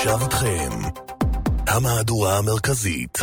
ועכשיו איתכם המהדורה המרכזית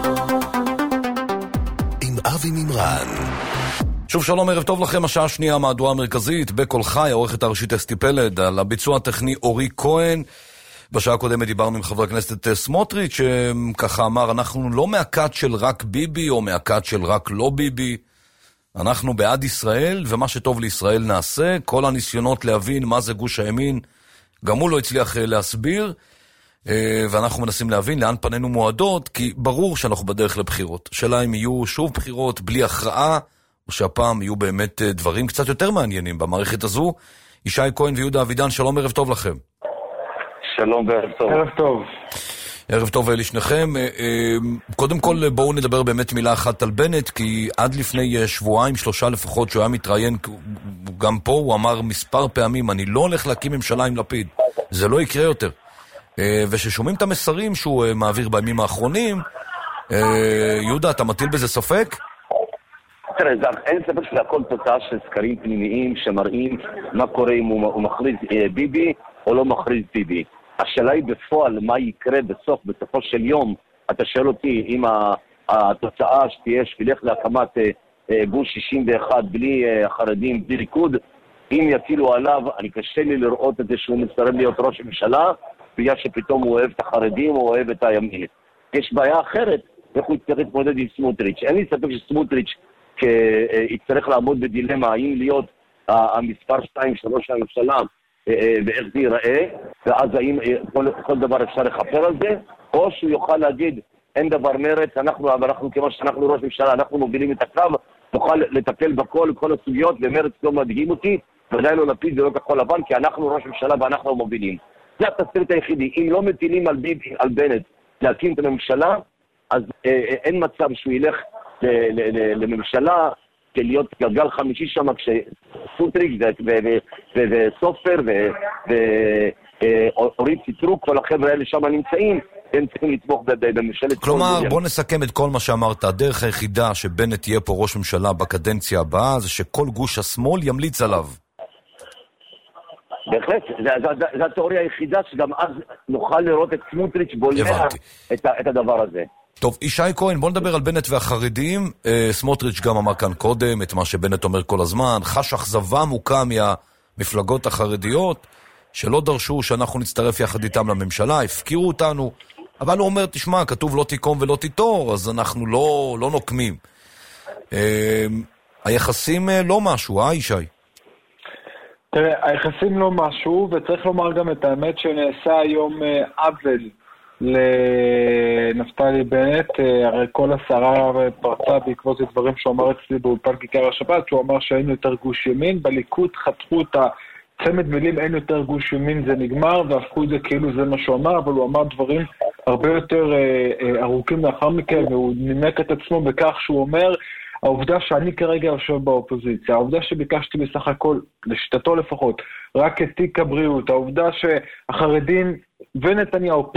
עם אבי מימרן. שוב שלום, ערב טוב לכם. השעה השנייה, המהדורה המרכזית בכל חי, העורכת הראשית אסתי פלד, על הביצוע הטכני אורי כהן. בשעה הקודמת דיברנו עם חבר הכנסת סמוטריץ' שככה אמר, אנחנו לא מהקאט של רק ביבי או מהקאט של רק לא ביבי, אנחנו בעד ישראל ומה שטוב לישראל נעשה. כל הניסיונות להבין מה זה גוש הימין גם הוא לא הצליח להסביר, ואנחנו מנסים להבין לאן פנינו מועדות, כי ברור שאנחנו בדרך לבחירות. שאלה אם יהיו שוב בחירות בלי הכרעה, או שהפעם יהיו באמת דברים קצת יותר מעניינים במערכת הזו. ישי כהן ויהודה אבידן, שלום, ערב טוב לכם. שלום וערב טוב. ערב טוב. ערב טוב לשניכם. קודם כל בואו נדבר באמת מילה אחת על בנט, כי עד לפני שבועיים, שלושה לפחות, שהוא היה מתראיין, גם פה הוא אמר מספר פעמים, אני לא הולך להקים ממשלה עם לפיד, זה לא יקרה יותר. וששומעים את המסרים שהוא מעביר בימים האחרונים, יהודה, אתה מטיל בזה ספק? תראה, אין ספק שזה הכל תוצאה של סקרים פנימיים שמראים מה קורה אם הוא מכריז ביבי או לא מכריז ביבי. השאלה היא בפועל מה יקרה בסופו של יום. אתה שואל אותי אם התוצאה שתהיה שתלך להקמת גוש 61 בלי החרדים, בלי ליכוד, אם יטילו עליו, אני קשה לי לראות את זה שהוא מסרב להיות ראש הממשלה, בגלל שפתאום הוא אוהב את החרדים או אוהב את הימין. יש בעיה אחרת, איך הוא יצטרך להתמודד עם סמוטריץ'. אין לי ספק שסמוטריץ' יצטרך לעמוד בדילמה האם להיות המספר 2-3 הממשלה ואיך זה ייראה, ואז האם כל דבר אפשר לחפר על זה, או שהוא יוכל להגיד אין דבר מרץ, אנחנו כמו שאנחנו ראש ממשלה, אנחנו מובילים את הקו, נוכל לטפל כל הסוגיות, ומרץ לא מדהים אותי, ודאי לא לפיד ולא כחול לבן, כי אנחנו ראש ממשלה ואנחנו מובילים. זה התסריט היחידי. אם לא מטילים על בנט להקים את הממשלה, אז אין מצב שהוא ילך לממשלה, להיות גלגל חמישי שם, כשסוטריק וסופר ואורית סיטרוק, כל החבר'ה האלה שם נמצאים, הם צריכים לתמוך בממשלת... כלומר, בוא נסכם את כל מה שאמרת. הדרך היחידה שבנט תהיה פה ראש ממשלה בקדנציה הבאה, זה שכל גוש השמאל ימליץ עליו. בהחלט, זו התיאוריה היחידה, שגם אז נוכל לראות את סמוטריץ' בולע את הדבר הזה. טוב, ישי כהן, בוא נדבר על בנט והחרדים. סמוטריץ' גם אמר כאן קודם את מה שבנט אומר כל הזמן, חש אכזבה עמוקה מהמפלגות החרדיות, שלא דרשו שאנחנו נצטרף יחד איתם לממשלה, הפקירו אותנו, אבל הוא אומר, תשמע, כתוב לא תיקום ולא תיטור, אז אנחנו לא נוקמים. היחסים לא משהו, ישי? תראה, היחסים לא משהו, וצריך לומר גם את האמת שנעשה היום עוול לנפתלי בנט. הרי כל הסערה פרצה בעקבות הדברים שהוא אמר אצלי באולפן כיכר השבת, שהוא אמר שאין יותר גוש ימין, בליכוד חתכו את הצמד מילים אין יותר גוש ימין, זה נגמר, והפכו את זה כאילו זה מה שהוא אמר, אבל הוא אמר דברים הרבה יותר ארוכים לאחר מכן, והוא נימק את עצמו בכך שהוא אומר, העובדה שאני כרגע יושב באופוזיציה, העובדה שביקשתי בסך הכל, לשיטתו לפחות, רק את תיק הבריאות, העובדה שהחרדים ונתניהו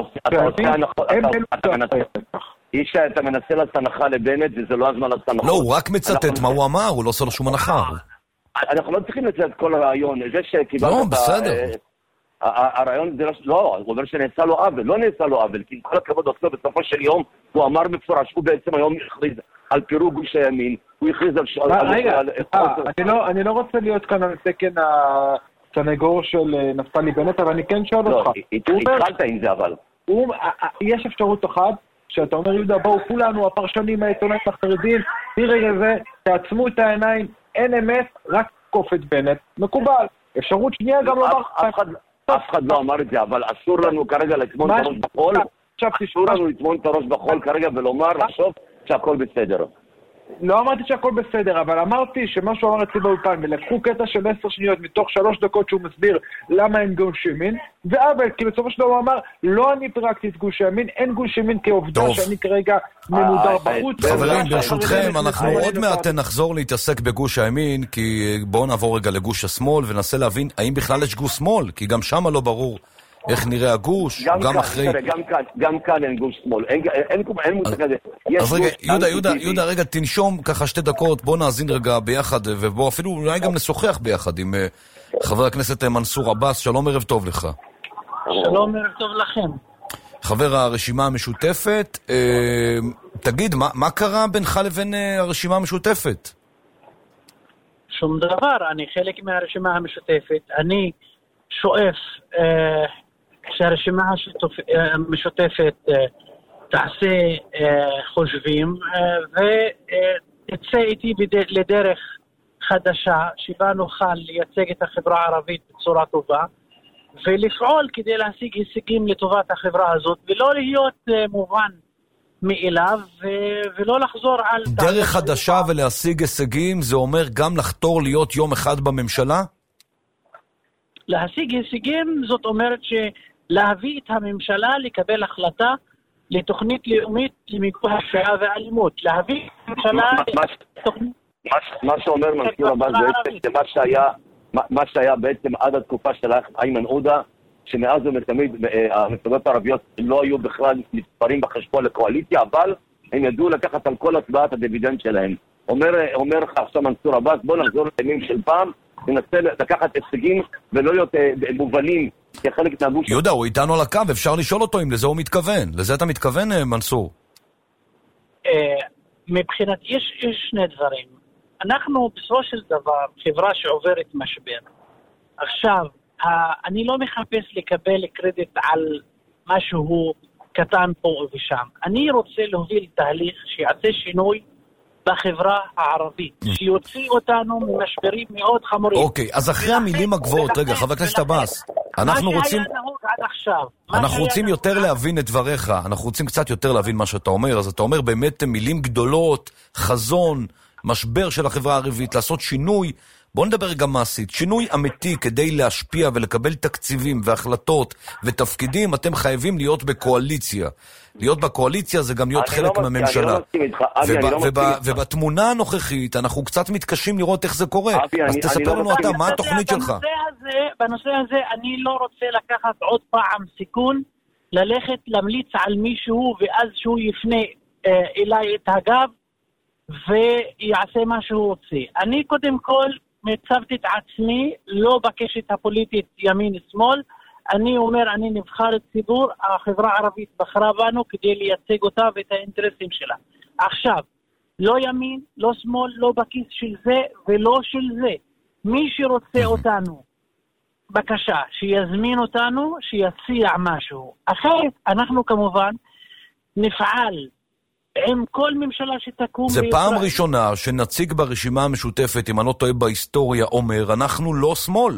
אתה מנסה לעשות הנחה לבנט, וזה לא הזמן לעשות הנחה. לא, הוא רק מצטט מה הוא אמר, הוא לא עושה לו שום הנחה. אנחנו לא צריכים לצאת כל הרעיון, זה שקיבלת לא, בסדר. הרעיון זה לא, הוא אומר שנעשה לו עוול, לא נעשה לו עוול, כי כל הכבוד עושה בסופו של יום, הוא אמר מפורש, הוא בעצם היום הכריז על פירוק גוש הימין, הוא הכריז על... רגע, אני לא רוצה להיות כאן על תקן הסנגור של נפתלי בנט, אבל אני כן שואל אותך. התחלת עם זה אבל. יש אפשרות אחת, שאתה אומר, יהודה, בואו כולנו, הפרשנים, העיתונאים החרדים, מרגע זה, תעצמו את העיניים, אין אמת, רק קופת בנט, מקובל. אפשרות שנייה גם לומר... אף אחד לא אמר את זה, אבל אסור לנו כרגע לטמון את הראש בחול, אסור לנו לטמון את הראש בחול כרגע ולומר, לחשוב שהכל בסדר. לא אמרתי שהכל בסדר, אבל אמרתי שמה שהוא אמר אצלי באולפן, ולקחו קטע של 10 שניות מתוך 3 דקות שהוא מסביר למה אין גוש ימין, ועבל, כי בסופו של דבר הוא אמר, לא אני פירקתי את גוש ימין, אין גוש ימין כעובדה שאני כרגע ממודר בחוץ. חברים, ברשותכם, אנחנו עוד מעט נחזור להתעסק בגוש הימין, כי בואו נעבור רגע לגוש השמאל, וננסה להבין האם בכלל יש גוש שמאל, כי גם שם לא ברור איך נראה הגוש, גם אחרי... גם כאן אין גוש שמאל, אין מושג כזה. אז רגע, יהודה, רגע, תנשום ככה 2 דקות, בוא נאזין רגע ביחד, ובוא אפילו אולי גם נשוחח ביחד עם חבר הכנסת מנסור עבאס. שלום, ערב טוב לך. שלום ערב טוב לכם. חבר הרשימה המשותפת, תגיד, מה קרה בינך לבין הרשימה המשותפת? שום דבר, אני חלק מהרשימה המשותפת. אני שואף שהרשימה המשותפת תעשה חושבים ותצא איתי לדרך חדשה שבה נוכל לייצג את החברה הערבית בצורה טובה ולפעול כדי להשיג הישגים לטובת החברה הזאת ולא להיות מובן מאליו ולא לחזור על... דרך חדשה ולהשיג הישגים זה אומר גם לחתור להיות יום אחד בממשלה? להשיג הישגים זאת אומרת להביא את הממשלה לקבל החלטה לתוכנית לאומית למיגור הפשיעה והאלימות. להביא את הממשלה לתוכנית... מה שאומר מנסור עבאס בעצם מה שהיה בעצם עד התקופה של איימן עודה, שמאז ומתמיד המפלגות הערביות לא היו בכלל מספרים בחשבון לקואליציה, אבל הם ידעו לקחת על כל הצבעת הדיבידנד שלהם. אומר לך עכשיו מנסור עבאס, בוא נחזור לימים של פעם, ננסה לקחת הישגים ולא להיות מובנים כחלק מהגוש. יהודה, הוא איתנו על הקו, אפשר לשאול אותו אם לזה הוא מתכוון. לזה אתה מתכוון, מנסור? מבחינת, יש שני דברים. אנחנו בסופו של דבר חברה שעוברת משבר. עכשיו, אני לא מחפש לקבל קרדיט על משהו קטן פה ושם. אני רוצה להוביל תהליך שיעשה שינוי בחברה הערבית, שיוציא אותנו ממשברים מאוד חמורים. אוקיי, אז אחרי המילים הגבוהות, רגע, חבר הכנסת עבאס, אנחנו רוצים יותר להבין את דבריך, אנחנו רוצים קצת יותר להבין מה שאתה אומר, אז אתה אומר באמת מילים גדולות, חזון, משבר של החברה הערבית, לעשות שינוי, בוא נדבר גם מעשית, שינוי אמיתי כדי להשפיע ולקבל תקציבים והחלטות ותפקידים, אתם חייבים להיות בקואליציה. להיות בקואליציה זה גם להיות חלק מהממשלה. ובתמונה הנוכחית אנחנו קצת מתקשים לראות איך זה קורה. אז תספר לנו אתה, מה התוכנית שלך? בנושא הזה אני לא רוצה לקחת עוד פעם סיכון, ללכת להמליץ על מישהו ואז שהוא יפנה אליי את הגב ויעשה מה שהוא רוצה. אני קודם כל מצבתי את עצמי לא בקשת הפוליטית ימין-שמאל, אני אומר, אני נבחר ציבור, החברה הערבית בחרה בנו כדי לייצג אותה ואת האינטרסים שלה. עכשיו, לא ימין, לא שמאל, לא בכיס של זה ולא של זה. מי שרוצה אותנו, בבקשה, שיזמין אותנו, שיציע משהו. אחרת, אנחנו כמובן נפעל עם כל ממשלה שתקום זה פעם ראשונה שנציג ברשימה המשותפת, אם אני לא טועה בהיסטוריה, אומר, אנחנו לא שמאל.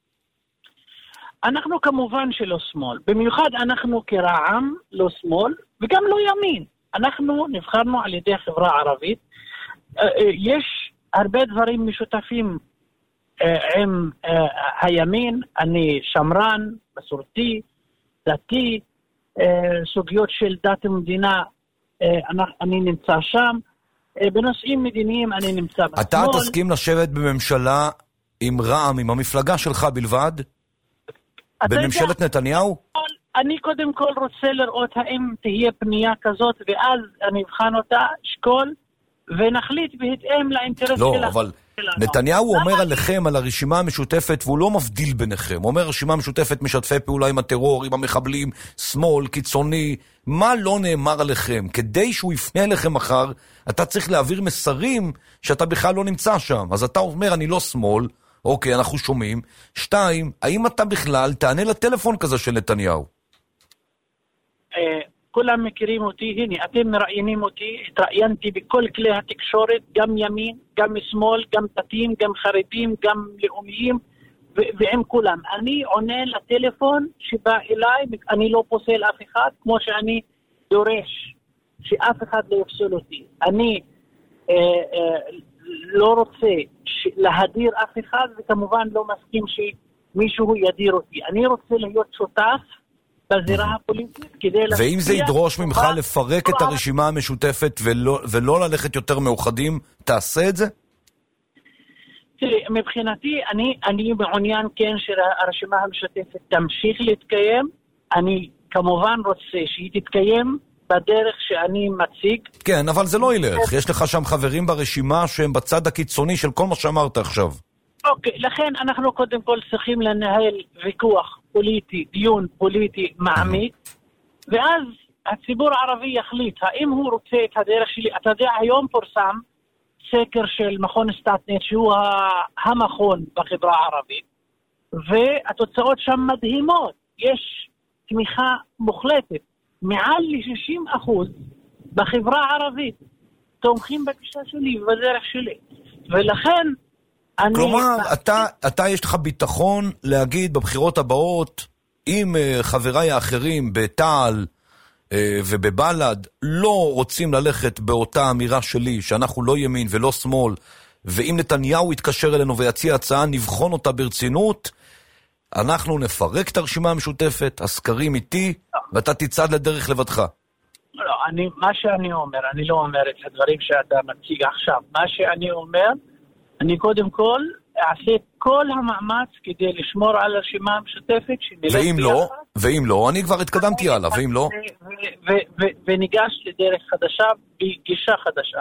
אנחנו כמובן שלא שמאל. במיוחד אנחנו כרע"מ לא שמאל, וגם לא ימין. אנחנו נבחרנו על ידי החברה הערבית. יש הרבה דברים משותפים עם הימין. אני שמרן, מסורתי, דתי, סוגיות של דת ומדינה, אני נמצא שם. בנושאים מדיניים אני נמצא בשמאל. אתה תסכים לשבת בממשלה עם רע"מ, עם המפלגה שלך בלבד? בממשלת נתניהו? אני קודם כל רוצה לראות האם תהיה פנייה כזאת, ואז אני אבחן אותה, שקול, ונחליט בהתאם לאינטרס שלה. לא, אבל נתניהו אומר עליכם, על הרשימה המשותפת, והוא לא מבדיל ביניכם. הוא אומר, הרשימה המשותפת משתפי פעולה עם הטרור, עם המחבלים, שמאל, קיצוני. מה לא נאמר עליכם? כדי שהוא יפנה אליכם מחר, אתה צריך להעביר מסרים שאתה בכלל לא נמצא שם. אז אתה אומר, אני לא שמאל, אוקיי, אנחנו שומעים. 2, האם אתה בכלל תענה לטלפון כזה של נתניהו? כולם מכירים אותי, הנה, אתם מראיינים אותי, התראיינתי בכל כלי התקשורת, גם ימין, גם שמאל, גם דתיים, גם חרדים, גם לאומיים, ועם כולם. אני עונה לטלפון שבא אליי, אני לא פוסל אף אחד, כמו שאני דורש שאף אחד לא יפסול אותי. אני לא רוצה להדיר אף אחד, וכמובן לא מסכים שמישהו ידיר אותי. אני רוצה להיות שותף בזירה הפוליטית כדי... ואם זה ידרוש ממך לפרק את הרשימה המשותפת ולא ללכת יותר מאוחדים, תעשה את זה? תראי, מבחינתי, אני מעוניין כן שהרשימה המשותפת תמשיך להתקיים. אני כמובן רוצה שהיא תתקיים בדרך שאני מציג. כן, אבל זה לא ילך. יש לך שם חברים ברשימה שהם בצד הקיצוני של כל מה שאמרת עכשיו. אוקיי, לכן אנחנו קודם כל צריכים לנהל ויכוח פוליטי, דיון פוליטי מעמיק, ואז הציבור הערבי יחליט האם הוא רוצה את הדרך שלי. אתה יודע, היום פורסם סקר של מכון סטאטנט, שהוא המכון בחברה הערבית, והתוצאות שם מדהימות. יש תמיכה מוחלטת, מעל ל-60% בחברה הערבית תומכים בגישה שלי ובדרך שלי. ולכן אני... כלומר, אתה יש לך ביטחון להגיד בבחירות הבאות, אם חבריי האחרים בתע"ל ובבל"ד לא רוצים ללכת באותה אמירה שלי, שאנחנו לא ימין ולא שמאל, ואם נתניהו יתקשר אלינו ויציע הצעה, נבחון אותה ברצינות, אנחנו נפרק את הרשימה המשותפת, הסקרים איתי, ואתה תצעד לדרך לבדך. לא, מה שאני אומר, אני לא אומר את הדברים שאתה מציג עכשיו. מה שאני אומר, אני קודם כל אעשה כל המאמץ כדי לשמור על הרשימה המשותפת. ואם לא, אני כבר התקדמתי הלאה, ואם לא? וניגש לדרך חדשה, בגישה חדשה.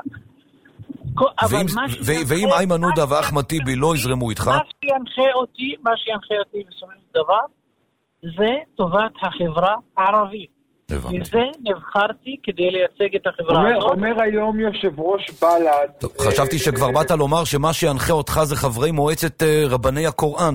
ואם איימן עודה ואחמד טיבי לא יזרמו איתך? מה שינחה אותי בסופו של דבר, זה טובת החברה הערבית. וזה נבחרתי כדי לייצג את החברה הזאת. אומר היום יושב ראש בל"ד. חשבתי שכבר באת לומר שמה שינחה אותך זה חברי מועצת רבני הקוראן.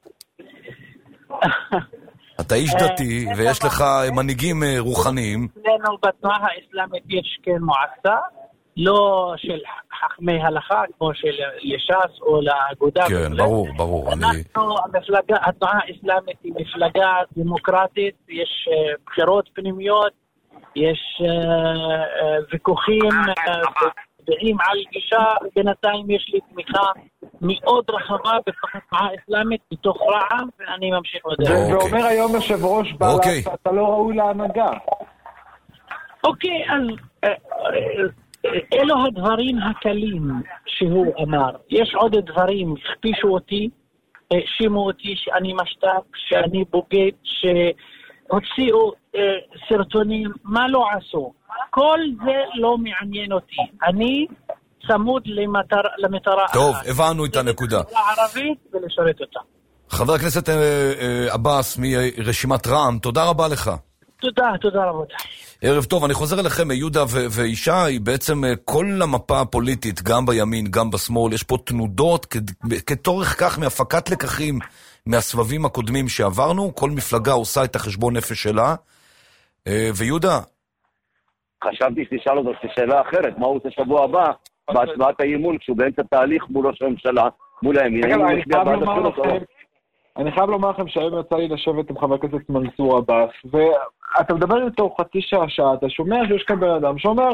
אתה איש דתי ויש לך מנהיגים רוחניים. אצלנו בתנועה האסלאמית יש כן מועצה, לא של חכמי הלכה כמו של לש"ס או לאגודה. כן, ברור. אנחנו, התנועה האסלאמית היא מפלגה דמוקרטית, יש בחירות פנימיות, יש ויכוחים דעים על גישה. בינתיים יש לי תמיכה מאוד רחבה בתוך התנועה האסלאמית, בתוך רע"מ, ואני ממשיך בדרך. ואומר היום יושב ראש בל"ד, אתה לא ראוי להנהגה. אוקיי, אז אלו הדברים הקלים שהוא אמר. יש עוד דברים, הכפישו אותי, שימו אותי שאני משת"פ, שאני בוגד, שהוציאו סרטונים, מה לא עשו. כל זה לא מעניין אותי. אני צמוד למטרה. טוב, הבנו את הנקודה. לערבית ולשרת אותה. חבר הכנסת עבאס מרשימת רע"מ, תודה רבה לך. תודה רבותיי. ערב טוב, אני חוזר אליכם, יהודה וישי, בעצם כל המפה הפוליטית, גם בימין, גם בשמאל, יש פה תנודות, כתורך כך מהפקת לקחים מהסבבים הקודמים שעברנו, כל מפלגה עושה את החשבון נפש שלה, ויהודה? חשבתי שתשאל אותו שאלה אחרת, מה הוא עושה שבוע הבא, בהצבעת האי-אמון, כשהוא באמצע תהליך מול ראש הממשלה, מול הימין. אני חייב לומר לכם שהיום יצא לי לשבת עם חבר הכנסת מנסור עבאס, ואתה מדבר איתו חצי שעה, אתה שומע שיש כאן בן אדם שאומר,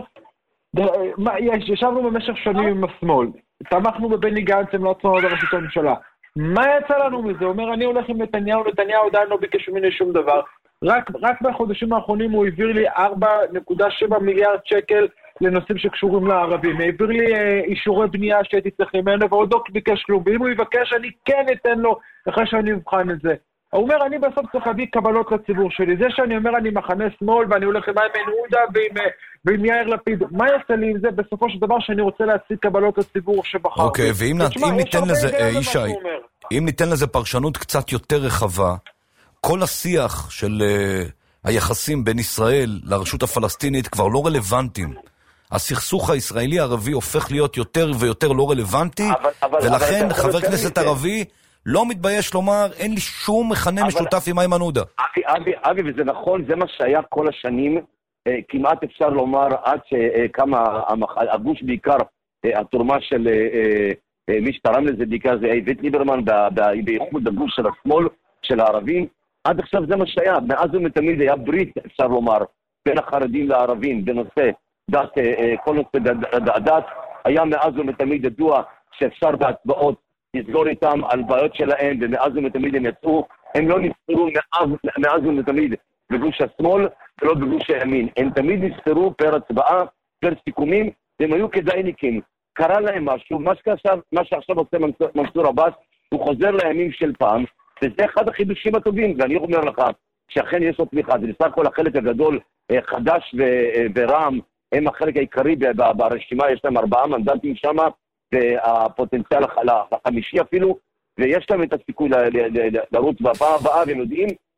ישבנו במשך שנים עם השמאל, תמכנו בבני גנץ, הם לא עצמנו לראשות הממשלה. מה יצא לנו מזה? הוא אומר, אני הולך עם נתניהו עדיין לא ביקש ממני שום דבר. רק בחודשים האחרונים הוא העביר לי 4.7 מיליארד שקל לנושאים שקשורים לערבים. העביר לי אישורי בנייה שהייתי צריך ממנו, ועוד לא ביקש כלום. ואם הוא יבקש, אני כן אתן לו אחרי שאני אבחן את זה. הוא אומר, אני בסוף צריך להביא קבלות לציבור שלי. זה שאני אומר, אני מחנה שמאל, ואני הולך עם איימן עודה ועם יאיר לפיד. מה יעשה לי עם זה? בסופו של דבר שאני רוצה להציג קבלות לציבור שבחר. אוקיי, ואם ניתן לזה, ישי, אם ניתן לזה פרשנות קצת יותר רחבה, כל השיח של היחסים בין ישראל לרשות הפלסטינית כבר לא רלוונטיים. הסכסוך הישראלי-ערבי הופך להיות יותר ויותר לא רלוונטי, ולכן חבר כנסת ערבי לא מתבייש לומר, אין לי שום מכנה משותף עם איימן עודה. אבי, וזה נכון, זה מה שהיה כל השנים, כמעט אפשר לומר, עד שכמה הגוש בעיקר, התורמה של מי שתרם לזה בעיקר זה איווט ליברמן, בייחוד הגוש של השמאל, של הערבים, עד עכשיו זה מה שהיה, מאז ומתמיד היה ברית, אפשר לומר, בין החרדים לערבים, בנושא דת, כל נושא דת, היה מאז ומתמיד ידוע שאפשר בהצבעות לסגור איתם על בעיות שלהם, ומאז ומתמיד הם יצאו, הם לא נפטרו מאז ומתמיד בגוש השמאל ולא בגוש הימין, הם תמיד נפטרו פר הצבעה, פר סיכומים, והם היו כדאיניקים, קרה להם משהו, מה שעכשיו עושה מנסור עבאס, הוא חוזר לימים של פעם, וזה אחד החידושים הטובים, ואני אומר לך שאכן יש לו תמיכה, זה בסך הכל החלק הגדול, חדש ורע"מ, הם החלק העיקרי ברשימה, יש להם 4 מנדטים שם, והפוטנציאל החמישי אפילו, ויש להם את הסיכוי לרוץ בפעם הבאה, והם יודעים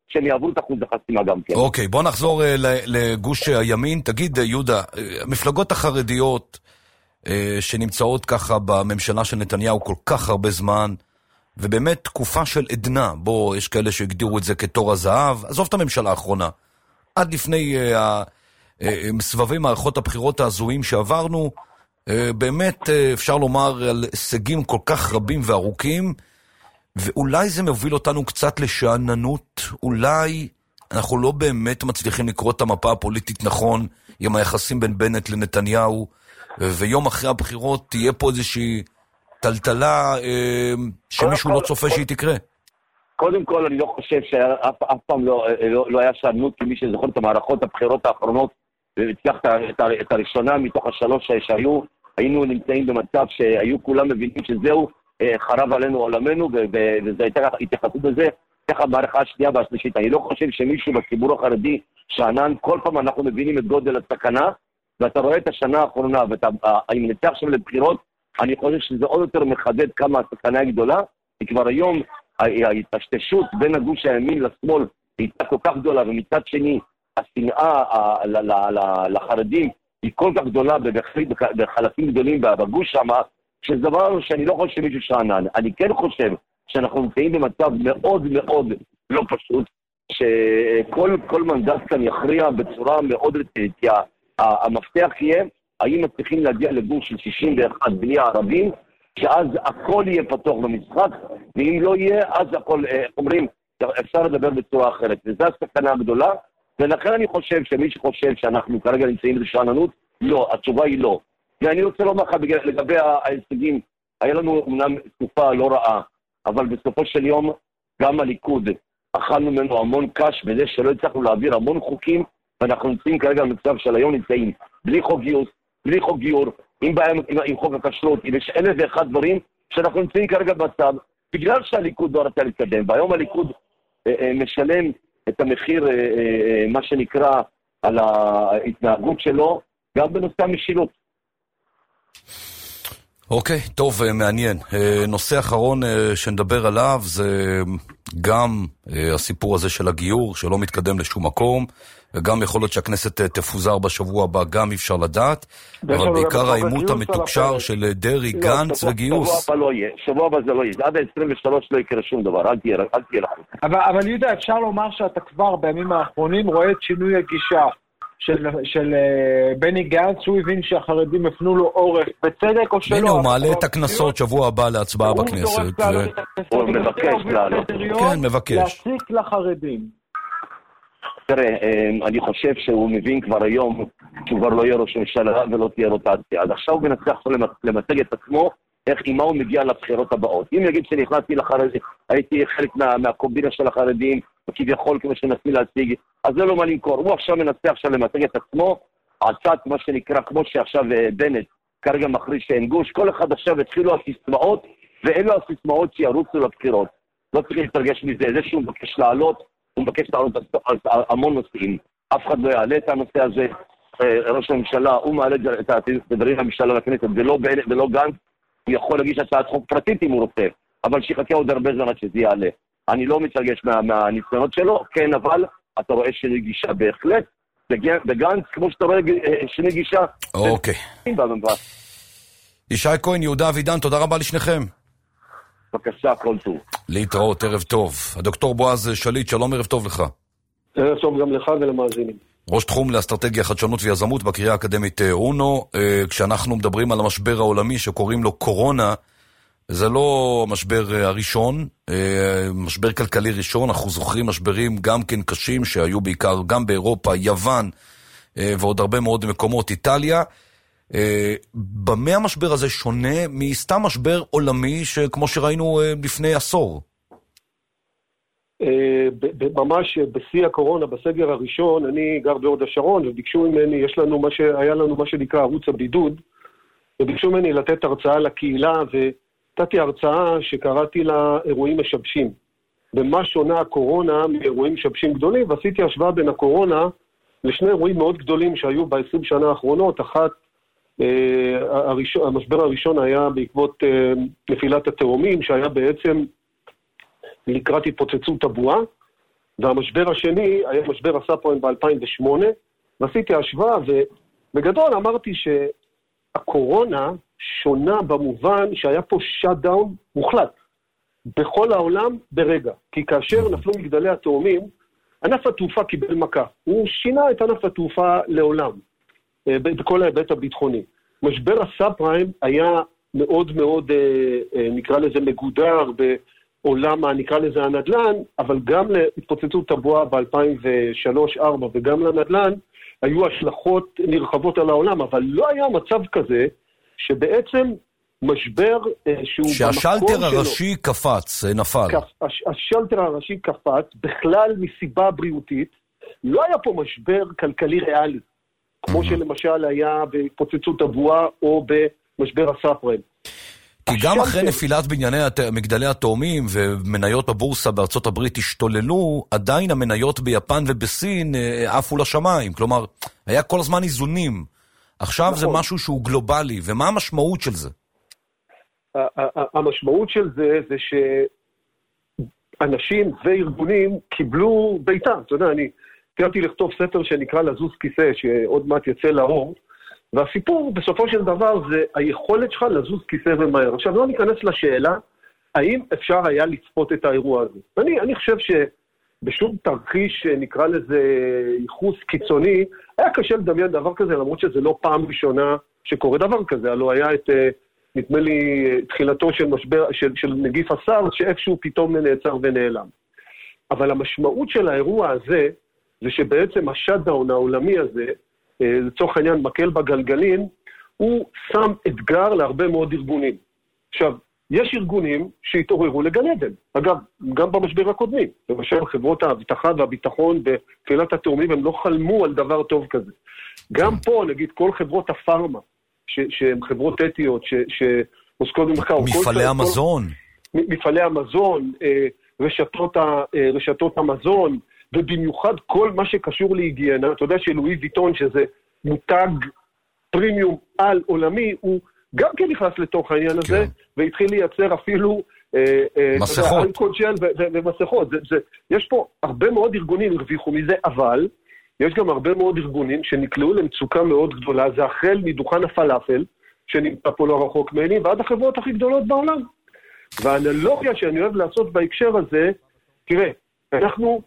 שהם יעברו את אחוז החסימה גם כן. אוקיי, בוא נחזור לגוש הימין. תגיד, יהודה, המפלגות החרדיות שנמצאות ככה בממשלה של נתניהו כל כך הרבה זמן, ובאמת תקופה של עדנה, בו יש כאלה שהגדירו את זה כתור הזהב, עזוב את הממשלה האחרונה, עד לפני סבבי מערכות הבחירות הזויים שעברנו, באמת אפשר לומר על הישגים כל כך רבים וארוכים, ואולי זה מוביל אותנו קצת לשעננות, אולי אנחנו לא באמת מצליחים לקרוא את המפה הפוליטית נכון, עם היחסים בין בנט לנתניהו, ויום אחרי הבחירות תהיה פה איזושהי טלטלה שמישהו לא צופה שהיא תקרה. קודם כל, אני לא חושב שאף פעם לא היה שענות, כי מי שזוכר את המערכות הבחירות האחרונות, והצליח את הראשונה מתוך השלוש שהיו, היינו נמצאים במצב שהיו כולם מבינים שזהו, חרב עלינו עולמנו, וזו הייתה התייחסות לזה, ככה המערכה השנייה והשלישית. אני לא חושב שמישהו בציבור החרדי שענן, כל פעם אנחנו מבינים את גודל הסכנה, ואתה רואה את השנה האחרונה, ואם נצא עכשיו לבחירות, אני חושב שזה עוד יותר מחדד כמה הסכנה היא גדולה, כי כבר היום ההתשתשות בין הגוש הימין לשמאל הייתה כל כך גדולה, ומצד שני, השנאה לחרדים היא כל כך גדולה בחלקים גדולים בגוש שם, שזה דבר שאני לא חושב שמישהו שענן. אני כן חושב שאנחנו נמצאים במצב מאוד מאוד לא פשוט, שכל מנדט כאן יכריע בצורה מאוד רצינית, כי המפתח יהיה, האם מצליחים להגיע לגוש של 61 בלי הערבים, שאז הכל יהיה פתוח במשחק, ואם לא יהיה, אז הכל, אומרים, אפשר לדבר בצורה אחרת. וזו הסכנה הגדולה, ולכן אני חושב שמי שחושב שאנחנו כרגע נמצאים בשעננות, לא, התשובה היא לא. ואני רוצה לומר לך, לגבי ההישגים, היה לנו אמנם תקופה לא רעה, אבל בסופו של יום, גם הליכוד, אכלנו ממנו המון קש, בזה שלא הצלחנו להעביר המון חוקים, ואנחנו נמצאים כרגע במצב של היום, נמצאים בלי חוק גיוס, בלי חוק גיור, עם חוק הכשרות, יש 1,001 דברים שאנחנו נמצאים כרגע במצב, בגלל שהליכוד לא רצה להתקדם, והיום הליכוד משלם את המחיר, מה שנקרא, על ההתנהגות שלו, גם בנושא המשילות. אוקיי, טוב, מעניין. נושא אחרון שנדבר עליו זה גם הסיפור הזה של הגיור, שלא מתקדם לשום מקום, וגם יכול להיות שהכנסת תפוזר בשבוע הבא, גם אפשר לדעת, אבל בעיקר העימות המתוקשר של דרי, גנץ וגיוס. שבוע הבא זה לא יהיה, עד ה-23 לא יקרה שום דבר, אל תהיה לכם. אבל יהודה, אפשר לומר שאתה כבר בימים האחרונים רואה את שינוי הגישה של בני גנץ, הוא הבין שהחרדים הפנו לו עורף בצדק או שלא. הנה, הוא מעלה את הכנסות שבוע הבא להצבעה בכנסת. הוא מבקש לעלות. כן, מבקש. להציק לחרדים. תראה, אני חושב שהוא מבין כבר היום שהוא כבר לא יהיה ראש ממשלה ולא תהיה רוטציה. אז עכשיו הוא מנסה למתג את עצמו איך עם מה הוא מגיע לבחירות הבאות. אם יגיד שנכנסתי לחרדים, הייתי חלק מהקומבינה של החרדים, וכביכול כמו שנסי להציג, אז זה לא מה למכור. הוא עכשיו מנסה עכשיו למתג את עצמו, עצת מה שנקרא, כמו שעכשיו בנט כרגע מכריז שאין גוש, כל אחד עכשיו התחילו הסיסמאות, ואלו הסיסמאות שירוצו לבחירות. לא צריך להתרגש מזה, זה שהוא מבקש לעלות, הוא מבקש לעלות על המון נושאים. אף אחד לא יעלה את הנושא הזה, ראש הממשלה, הוא מעלה את הדברים הממשלה לכנסת, ולא גנץ, הוא יכול להגיש הצעת חוק פרטית אם הוא רוצה, אבל שיחכה עוד הרבה זמן עד שזה יעלה. אני לא מתרגש מהניסיונות שלו, כן, אבל אתה רואה שני גישה בהחלט, בגנץ, כמו שאתה רואה שני גישה. אוקיי. ישי כהן, יהודה אבידן, תודה רבה לשניכם. בבקשה, כל טוב. להתראות, ערב טוב. הדוקטור בועז שליט, שלום, ערב טוב לך. ערב טוב גם לך ולמאזינים. ראש תחום לאסטרטגיה, חדשנות ויזמות בקריה האקדמית אונו. כשאנחנו מדברים על המשבר העולמי שקוראים לו קורונה, זה לא המשבר הראשון, משבר כלכלי ראשון, אנחנו זוכרים משברים גם כן קשים שהיו בעיקר גם באירופה, יוון ועוד הרבה מאוד מקומות, איטליה. במה המשבר הזה שונה מסתם משבר עולמי שכמו שראינו לפני עשור? ממש בשיא הקורונה, בסגר הראשון, אני גר בהוד השרון, וביקשו ממני, היה לנו מה שנקרא ערוץ הבידוד, וביקשו ממני לתת הרצאה לקהילה, ונתתי הרצאה שקראתי לה אירועים משבשים. במה שונה הקורונה מאירועים משבשים גדולים, ועשיתי השוואה בין הקורונה לשני אירועים מאוד גדולים שהיו ב-20 שנה האחרונות. אחת, המשבר הראשון היה בעקבות נפילת התאומים, שהיה בעצם לקראת התפוצצות הבועה, והמשבר השני היה משבר הסאב-פריים ב-2008, ועשיתי השוואה, ובגדול אמרתי שהקורונה שונה במובן שהיה פה שאט-דאון מוחלט, בכל העולם ברגע. כי כאשר נפלו מגדלי התאומים, ענף התעופה קיבל מכה. הוא שינה את ענף התעופה לעולם, בכל ההיבט הביטחוני. משבר הסאב-פריים היה מאוד מאוד, נקרא לזה מגודר, בעולם, נקרא לזה הנדל"ן, אבל גם להתפוצצות הבועה ב-2003-2004 וגם לנדל"ן, היו השלכות נרחבות על העולם, אבל לא היה מצב כזה שבעצם משבר שהוא שהשלטר הראשי קפץ, נפל. השלטר הראשי קפץ, בכלל מסיבה בריאותית, לא היה פה משבר כלכלי ריאלי, כמו שלמשל היה בהתפוצצות הבועה או במשבר הסאב-פריים. כי גם אחרי נפילת מגדלי התאומים ומניות בבורסה בארצות הברית השתוללו, עדיין המניות ביפן ובסין עפו לשמיים. כלומר, היה כל הזמן איזונים. עכשיו זה משהו שהוא גלובלי, ומה המשמעות של זה? המשמעות של זה שאנשים וארגונים קיבלו ביתם. אתה יודע, אני תיארתי לכתוב ספר שנקרא לזוז כיסא, שעוד מעט יצא לאור, והסיפור בסופו של דבר זה היכולת שלך לזוז כיסא ומהר. עכשיו לא ניכנס לשאלה, האם אפשר היה לצפות את האירוע הזה? אני חושב שבשום תרחיש נקרא לזה ייחוס קיצוני, היה קשה לדמיין דבר כזה, למרות שזה לא פעם ראשונה שקורה דבר כזה, הלוא היה את, נדמה לי, תחילתו של משבר, של נגיף הסארס, שאיפשהו פתאום נעצר ונעלם. אבל המשמעות של האירוע הזה, זה שבעצם השאט-דאון העולמי הזה, לצורך העניין מקל בגלגלים, הוא שם אתגר להרבה מאוד ארגונים. עכשיו, יש ארגונים שהתעוררו לגן עדן. אגב, גם במשבר הקודמים. למשל, חברות האבטחה והביטחון בתחילת התאומים, הם לא חלמו על דבר טוב כזה. גם פה, נגיד, כל חברות הפארמה, שהן חברות אתיות, שעוסקות במחקר. מפעלי המזון. מפעלי המזון, רשתות המזון, ובמיוחד כל מה שקשור להיגיינה, אתה יודע שלואי ויטון, שזה מותג פרימיום על עולמי, הוא גם כן נכנס לתוך העניין הזה, והתחיל לייצר אפילו מסכות. אלכוהול ג'ל ומסכות. יש פה הרבה מאוד ארגונים הרוויחו מזה, אבל יש גם הרבה מאוד ארגונים שנקלעו למצוקה מאוד גדולה, זה החל מדוכן הפלאפל, שנמצא פה לא רחוק ממני, ועד החברות הכי גדולות בעולם. והאנלוגיה שאני אוהב לעשות בהקשר הזה, תראה, אנחנו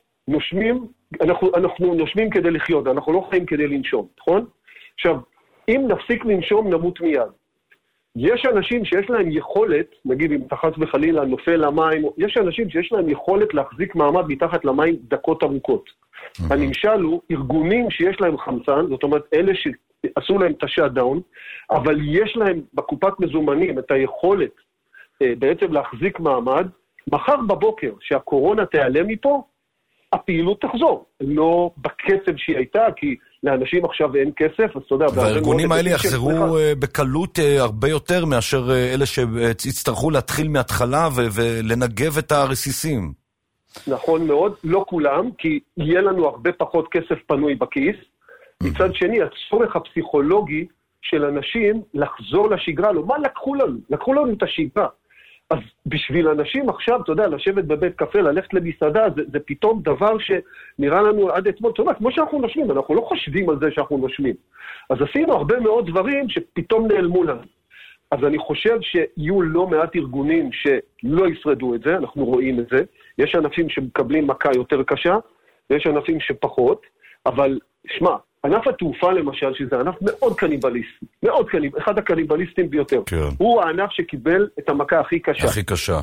נושמים כדי לחיות, אנחנו לא חיים כדי לנשום, נכון? עכשיו, אם נפסיק לנשום, נמות מיד. יש אנשים שיש להם יכולת, נגיד אם תחת וחלילה נופל למים, יש אנשים שיש להם יכולת להחזיק מעמד מתחת למים דקות ארוכות. הנמשל הוא ארגונים שיש להם חמצן, זאת אומרת אלה שעשו להם את השאט-דאון, אבל יש להם בקופת מזומנים את היכולת בעצם להחזיק מעמד, מחר בבוקר שהקורונה תיעלם מפה, הפעילות תחזור, לא בקצב שהיא הייתה, כי לאנשים עכשיו אין כסף, אז אתה יודע... והארגונים האלה יחזרו בקלות הרבה יותר מאשר אלה שיצטרכו להתחיל מההתחלה ולנגב את הרסיסים. נכון מאוד, לא כולם, כי יהיה לנו הרבה פחות כסף פנוי בכיס. מצד שני, הצורך הפסיכולוגי של אנשים לחזור לשגרה, לא, מה לקחו לנו? לקחו לנו את השגרה. אז בשביל אנשים עכשיו, אתה יודע, לשבת בבית קפה, ללכת למסעדה, זה פתאום דבר שנראה לנו עד אתמול, אתה יודע, כמו שאנחנו נושמים, אנחנו לא חושבים על זה שאנחנו נושמים. אז עשינו הרבה מאוד דברים שפתאום נעלמו לנו. אז אני חושב שיהיו לא מעט ארגונים שלא ישרדו את זה, אנחנו רואים את זה. יש ענפים שמקבלים מכה יותר קשה, ויש ענפים שפחות, אבל שמע, ענף התעופה למשל, שזה ענף מאוד קניבליסטי, אחד הקניבליסטים ביותר. כן. הוא הענף שקיבל את המכה הכי קשה. הכי קשה.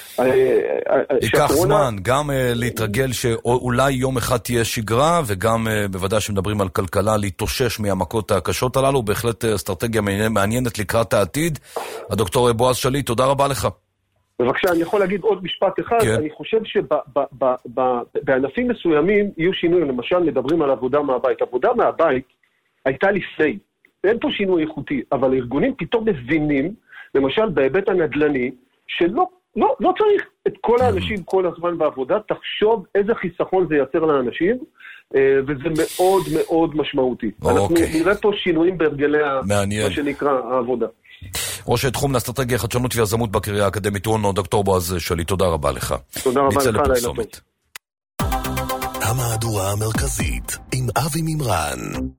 ייקח זמן, גם להתרגל שאולי יום אחד תהיה שגרה, וגם בוודאי שמדברים על כלכלה, להתאושש מהמכות הקשות הללו, בהחלט אסטרטגיה מעניינת לקראת העתיד. הדוקטור בועז שליט, תודה רבה לך. בבקשה, אני יכול להגיד עוד משפט אחד, כן. אני חושב שבענפים מסוימים יהיו שינויים, למשל מדברים על עבודה מהבית. עבודה מהבית הייתה לפני, אין פה שינוי איכותי, אבל הארגונים פתאום מבינים, למשל בהיבט הנדל"ני, שלא לא צריך את כל האנשים כל הזמן בעבודה, תחשוב איזה חיסכון זה ייצר לאנשים, וזה מאוד מאוד משמעותי. אנחנו נראה פה שינויים בהרגלי מה שנקרא העבודה. ראש תחום לאסטרטגיה, חדשנות ויזמות בקריה האקדמית אונו, דוקטור בועז שליט, תודה רבה לך. תודה רבה לך, לילה טוב. המהדורה המרכזית עם אבי מימרן.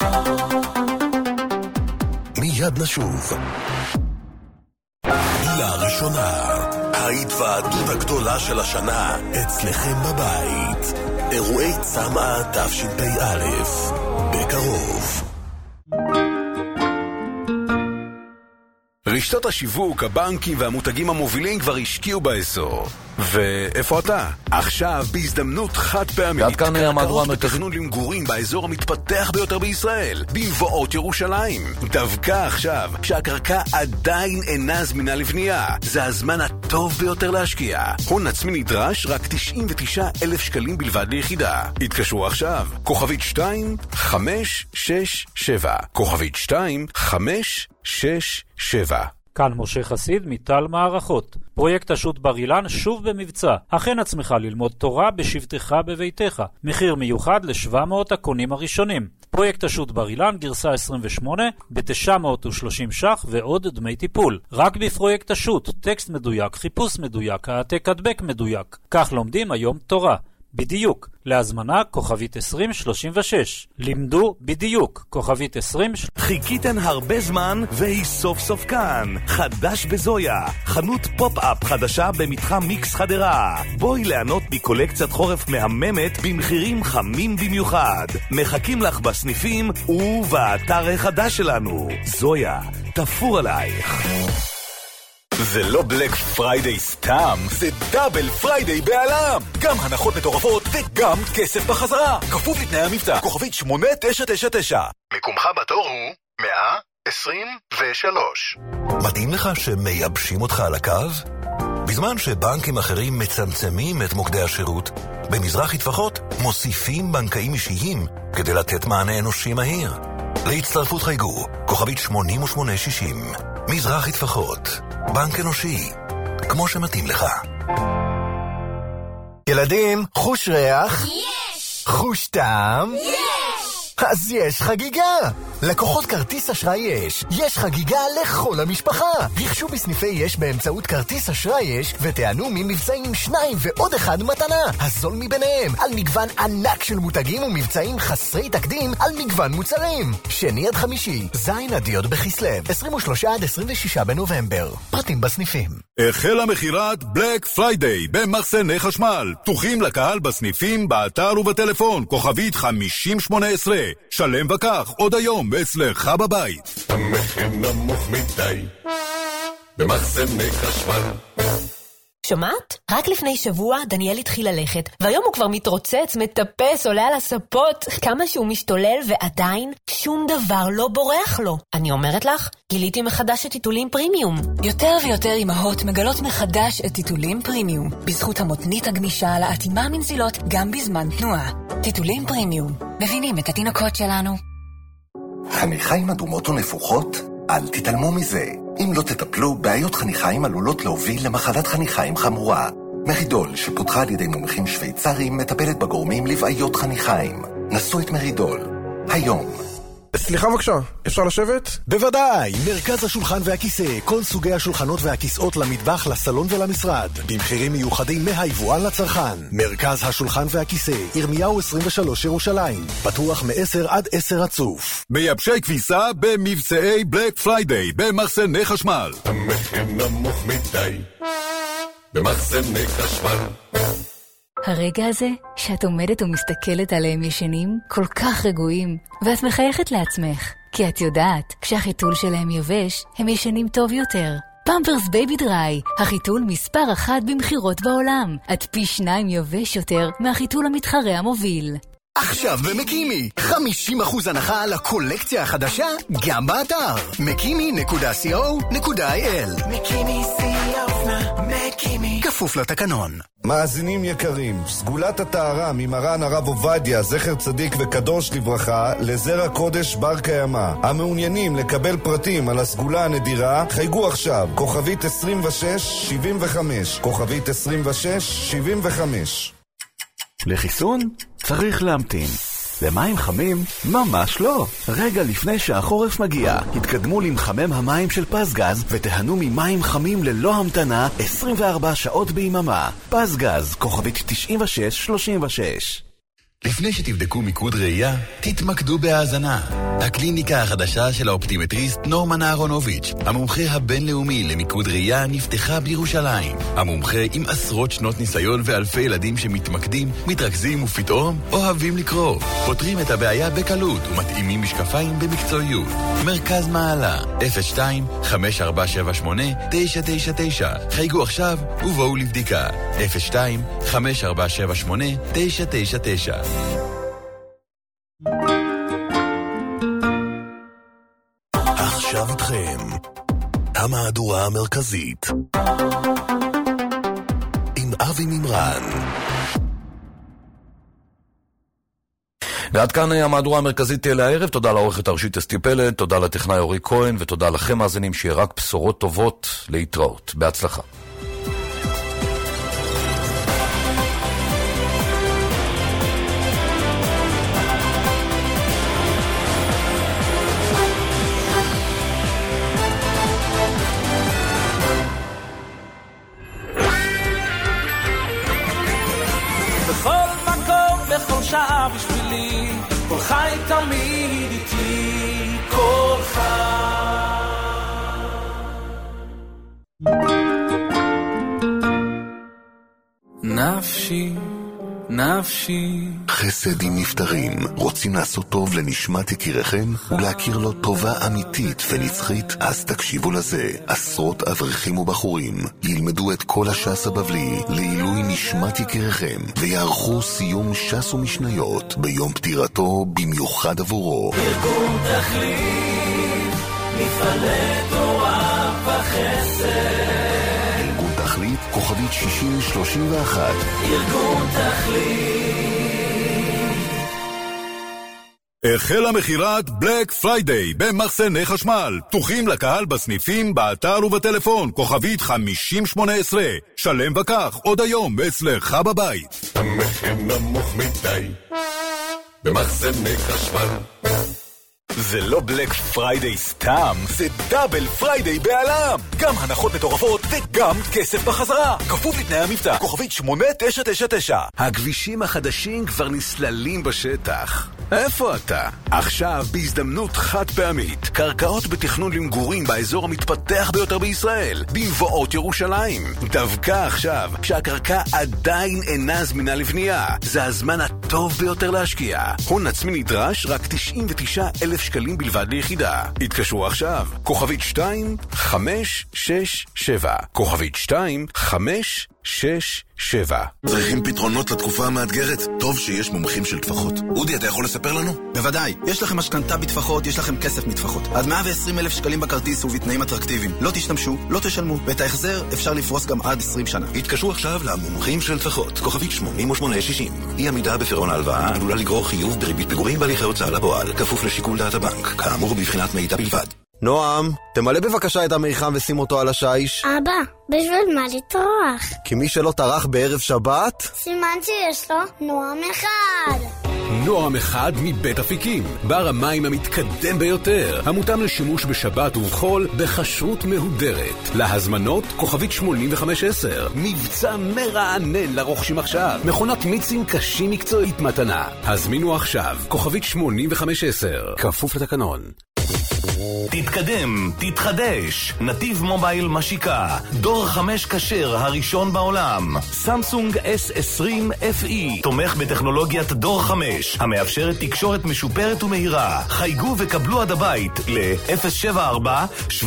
מיד נשוב. לראשונה, ההתוועדות הגדולה של השנה אצלכם בבית. אירועי צמא תשפ"א. בקרוב. רשתות השיווק, הבנקים והמותגים המובילים כבר השקיעו באזור. ואיפה אתה? עכשיו בהזדמנות חד פעמית. עד כאן המהדורה המרכזית. בתכנון למגורים באזור המתפתח ביותר בישראל, במבואות ירושלים. דווקא עכשיו, שהקרקע עדיין אינה זמינה לבנייה, זה הזמן הטוב ביותר להשקיע. הון עצמי נדרש רק 99,000 שקלים בלבד ליחידה. התקשרו עכשיו, כוכבית 2567, כוכבית 2567. כאן משה חסיד מטל מערכות. פרויקט השו"ת בר אילן שוב במבצע. הכן עצמך ללמוד תורה בשבתך בביתך. מחיר מיוחד ל700 הקונים הראשונים. פרויקט השו"ת בר אילן גרסה 28 ב-930 ש"ח ועוד דמי טיפול. רק בפרויקט השו"ת, טקסט מדויק, חיפוש מדויק, העתק הדבק מדויק. כך לומדים היום תורה. בדיוק. להזמנה כוכבית 2036. לימדו בדיוק. כוכבית 20. חיכיתן הרבה זמן והיא סוף סוף כאן. חדש בזויה. חנות פופ-אפ חדשה במתחם מיקס חדרה. בואי ליהנות מקולקציית חורף מהממת במחירים חמים במיוחד. מחכים לך בסניפים ובאתר החדש שלנו. זויה, תפור עלייך. זה לא בלק פריידיי סתם, זה דאבל פריידיי בעלם. גם הנחות מטורפות וגם כסף בחזרה. כפוף לתנאי המבצע, כוכבית 8999. מקומך בתור הוא 123. מתאים לך שמייבשים אותך על הקו? בזמן שבנקים אחרים מצמצמים את מוקדי השירות, במזרחי טפחות מוסיפים בנקאים אישיים כדי לתת מענה אנושי מהיר. להצטרפות חייגו, כוכבית 8860. מזרחי טפחות, בנק אנושי, כמו שמתאים לך. ילדים, חוש ריח? יש! חוש טעם? יש! אז יש חגיגה! לקוחות כרטיס אשראי יש חגיגה לכל המשפחה. רכשו בסניפי יש באמצעות כרטיס אשראי יש ותענו ממבצעים 2 ועוד 1 מתנה. הזול מביניהם על מגוון ענק של מותגים ומבצעים חסרי תקדים על מגוון מוצרים. שני עד חמישי, זין עד י' בכסלו, 23 עד 26 בנובמבר. פרטים בסניפים. החלה מחירת בלק פריידיי במחסני חשמל. פתוחים לקהל בסניפים, באתר ובטלפון. כוכבית 5018. שלם וכך עוד היום אצלך בבית. המחיר נמוך מדי במחסני חשמל. שומעת? רק לפני שבוע דניאל התחיל ללכת, והיום הוא כבר מתרוצץ, מטפס, עולה על הספות, כמה שהוא משתולל ועדיין שום דבר לא בורח לו. אני אומרת לך, גיליתי מחדש את טיטולים פרימיום. יותר ויותר אמהות מגלות מחדש את טיטולים פרימיום, בזכות המותנית הגמישה על האטימה מנזילות גם בזמן תנועה. טיטולים פרימיום, מבינים את התינוקות שלנו. חניכיים אדומות ונפוחות? אל תתעלמו מזה. אם לא תטפלו, בעיות חניכיים עלולות להוביל למחלת חניכיים חמורה. מרידול, שפותחה על ידי מומחים שוויצרים, מטפלת בגורמים לבעיות חניכיים. נסו את מרידול. היום. סליחה בבקשה, אפשר לשבת? בוודאי, מרכז השולחן והכיסא, כל סוגי השולחנות והכיסאות למטבח, לסלון ולמשרד, במחירים מיוחדים מהיבואן לצרכן. מרכז השולחן והכיסא, ירמיהו 23 ירושלים, פתוח מ-10 עד 10 רצוף. מייבשי כביסה במבצעי בלק פריידיי במחסני חשמל. המחיר נמוך מדי במחסני חשמל. הרגע הזה שאת עומדת ומסתכלת עליהם ישנים, כל כך רגועים, ואת מחייכת לעצמך, כי את יודעת, כשהחיתול שלהם יבש, הם ישנים טוב יותר. פמפרס בייבי דריי, החיתול מספר 1 במחירות בעולם, עד פי 2 יבש יותר מהחיתול המתחרה המוביל. עכשיו במקימי, 50% הנחה על הקולקציה החדשה, גם באתר. mekimi.co.il. מקימי סי-אופנה, מקימי. כפוף לתקנון. מאזינים יקרים, סגולת הטהרה ממרן הרב עובדיה, זכר צדיק וקדוש לברכה, לזרע קודש בר קיימא. המעוניינים לקבל פרטים על הסגולה הנדירה, חייגו עכשיו, כוכבית 2675, כוכבית 2675. לחיסון צריך להמתין. למים חמים? ממש לא. רגע לפני שהחורף מגיע, התקדמו למחמם המים של פסגז ותהנו ממים חמים ללא המתנה 24 שעות ביממה. פסגז, כוכבית 9636. לפני שתבדקו מיקוד ראייה, תתמקדו בהאזנה. הקליניקה החדשה של האופטימטריסט נורמן אהרונוביץ', המומחה הבינלאומי למיקוד ראייה, נפתחה בירושלים. המומחה עם עשרות שנות ניסיון ואלפי ילדים שמתמקדים, מתרכזים ופתאום אוהבים לקרוא. פותרים את הבעיה בקלות ומתאימים משקפיים במקצועיות. מרכז מעלה, 02-5478-999. חייגו עכשיו ובואו לבדיקה. 02-5478-999. עכשיו איתכם המהדורה המרכזית עם אבי מימרן. ועד כאן המהדורה המרכזית לערב. תודה לעורכת הראשית אסתי פלד, תודה לטכנאי אורי כהן, ותודה לכם מאזינים שיהיה רק בשורות טובות להתראות. בהצלחה. שעה בשבילי, כל חי תמיד איתי, כל נפשי, נפשי. חסדים נפטרים. רוצים לעשות טוב לנשמת יקיריכם ולהכיר לו טובה אמיתית ונצחית? אז תקשיבו לזה. עשרות אברכים ובחורים ילמדו את כל הש"ס הבבלי לעילוי נשמת יקיריכם ויערכו סיום ש"ס ומשניות ביום פטירתו במיוחד עבורו. ארגון תכלית, מפעלי תורה וחסד. תכלית, כוכבית 6031. ארגון תכלית. החלה מכירת בלק פריידיי במחסני חשמל. פתוחים לקהל בסניפים, באתר ובטלפון. כוכבית 5018. שלם וכך, עוד היום אצלך בבית. המחיר נמוך מדי במחסני חשמל. זה לא בלק פריידיי סתם, זה דאבל פריידיי בעלם. גם הנחות מטורפות וגם כסף בחזרה. כפוף לתנאי המבצע, כוכבית 8999. הכבישים החדשים כבר נסללים בשטח. איפה אתה? עכשיו בהזדמנות חד פעמית, קרקעות בתכנון למגורים באזור המתפתח ביותר בישראל, במבואות ירושלים. דווקא עכשיו, שהקרקע עדיין אינה זמינה לבנייה, זה הזמן הטוב ביותר להשקיע. הון עצמי נדרש רק 99,000 שקלים בלבד ליחידה. התקשרו עכשיו, כוכבית 2567, כוכבית 2567. צריכים פתרונות לתקופה המאתגרת? טוב שיש מומחים של טפחות. אודי, אתה יכול לספר לנו? בוודאי, יש לכם משכנתה בטפחות, יש לכם כסף מטפחות. עד 120,000 שקלים בכרטיס ובתנאים אטרקטיביים. לא תשתמשו, לא תשלמו, ואת ההחזר אפשר לפרוס גם עד 20 שנה. התקשרו עכשיו למומחים של טפחות, כוכבית 8860. אי עמידה בפירעון ההלוואה עלולה לגרור חיוב בריבית פיגורים בהליכי הוצאה לפועל, כפוף לשיקול דעת הבנק, כאמור בבחינת מידע בלבד. נועם, תמלא בבקשה את המרחם ושים אותו על השיש. אבא, בשביל מה לטרוח? כי מי שלא טרח בערב שבת, סימן שיש לו נועם אחד. נועם אחד מבית אפיקים, בר המים המתקדם ביותר, המותאם לשימוש בשבת ובחול בכשרות מהודרת. להזמנות כוכבית 8510. מבצע מרענן לרוכשים עכשיו. מכונת מיצים קשים מקצועית מתנה. הזמינו עכשיו, כוכבית 8510. כפוף לתקנון. תתקדם, תתחדש. נתיב מובייל משיקה דור 5 כשר הראשון בעולם. סמסונג S20 FE תומך בטכנולוגיית דור 5 המאפשרת תקשורת משופרת ומהירה. חייגו וקבלו עד הבית ל-074-700-1717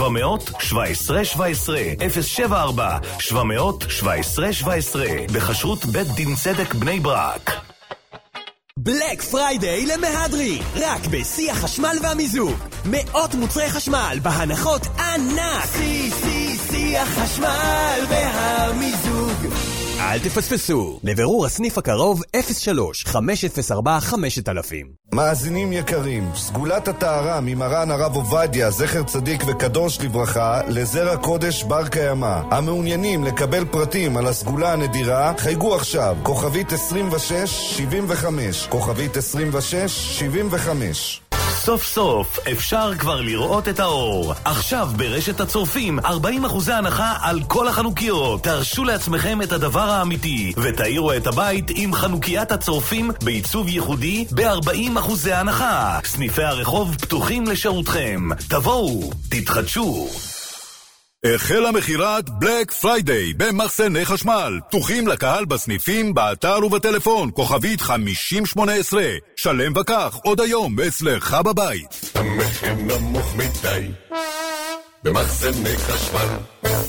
074-700-1717 בחשרות בית דין צדק בני ברק. בלק פריידיי למהדרי, רק בשיא החשמל והמיזוג. מאות מוצרי חשמל בהנחות ענק. שיא החשמל והמיזוג. אל תפספסו. לבירור הסניף הקרוב 03-504-5000. מאזינים יקרים, סגולת הטהרה ממרן הרב עובדיה, זכר צדיק וקדוש לברכה, לזרע קודש בר קיימא. המעוניינים לקבל פרטים על הסגולה הנדירה, חייגו עכשיו, כוכבית 2675, כוכבית 2675. סוף סוף אפשר כבר לראות את האור. עכשיו ברשת הצורפים 40% הנחה על כל החנוכיות. תרשו לעצמכם את הדבר האמיתי ותאירו את הבית עם חנוקיית הצורפים בעיצוב ייחודי ב-40% הנחה. סניפי הרחוב פתוחים לשירותכם. תבואו, תתחדשו. החלה מחירת בלק פריידיי במחסני חשמל. פתוחים לקהל בסניפים, באתר ובטלפון. כוכבית 5018. שלם וכך עוד היום אצלך בבית. המחיר נמוך מדי במחסני חשמל.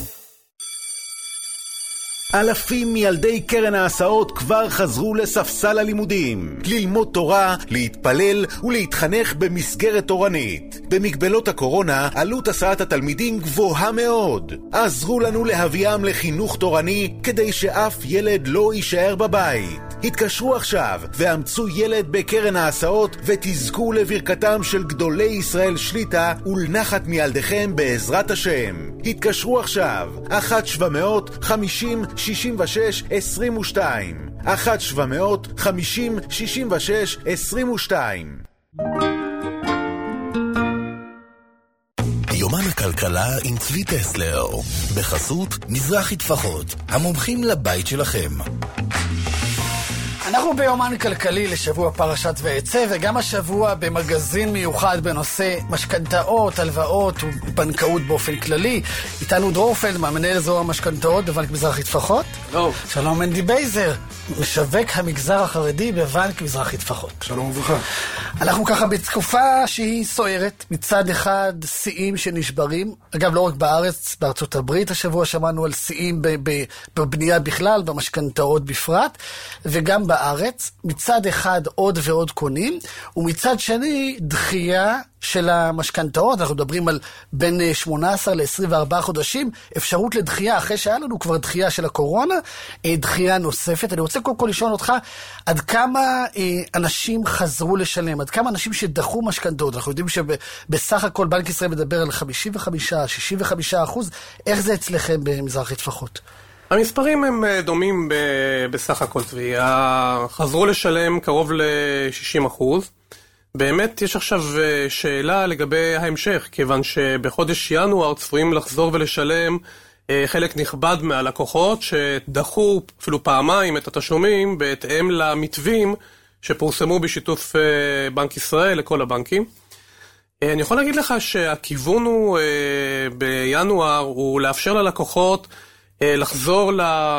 אלפים מילדי קרן ההסעות כבר חזרו לספסל הלימודים, ללמוד תורה, להתפלל ולהתחנך במסגרת תורנית. במגבלות הקורונה עלות הסעת התלמידים גבוהה מאוד. עזרו לנו להביאם לחינוך תורני כדי שאף ילד לא יישאר בבית. התקשרו עכשיו ואמצו ילד בקרן ההסעות ותזכו לברכתם של גדולי ישראל שליטה ולנחת מילדיכם בעזרת השם. התקשרו עכשיו 1-750-66-22 1-750-66-22. יומן הכלכלה עם צבי טסלר, בחסות מזרחי טפחות, המומחים לבית שלכם. אנחנו ביומן כלכלי לשבוע פרשת ויצא, וגם השבוע במגזין מיוחד בנושא משכנתאות, הלוואות ובנקאות באופן כללי. איתנו דרורפלד, מנהל אזור המשכנתאות בבנק מזרחי טפחות. שלום מנדי בייזר, משווק המגזר החרדי בבנק מזרחי טפחות. שלום וברכה. אנחנו ככה בתקופה שהיא סוערת, מצד אחד שיאים שנשברים, אגב לא רק בארץ, בארצות הברית השבוע שמענו על שיאים בבנייה בכלל, במשכנתאות בפרט, וגם בארץ, מצד אחד עוד ועוד קונים, ומצד שני דחייה של המשכנתאות. אנחנו מדברים על בין 18 ל-24 חודשים, אפשרות לדחייה, אחרי שהיה לנו כבר דחייה של הקורונה, דחייה נוספת. אני רוצה קודם כל לשאול אותך, עד כמה אנשים חזרו לשלם, עד כמה אנשים שדחו משכנתאות? אנחנו יודעים שבסך הכל בנק ישראל מדבר על 55-65%, איך זה אצלכם במזרחי טפחות? המספרים הם דומים בסך הכל, חזרו לשלם קרוב ל-60%. באמת יש עכשיו שאלה לגבי ההמשך, כיוון שבחודש ינואר צפויים לחזור ולשלם חלק נכבד מהלקוחות שדחו אפילו פעמיים את התשלומים בהתאם למתווים שפורסמו בשיתוף בנק ישראל לכל הבנקים. אני יכול להגיד לך שהכיוון הוא בינואר הוא לאפשר ללקוחות לחזור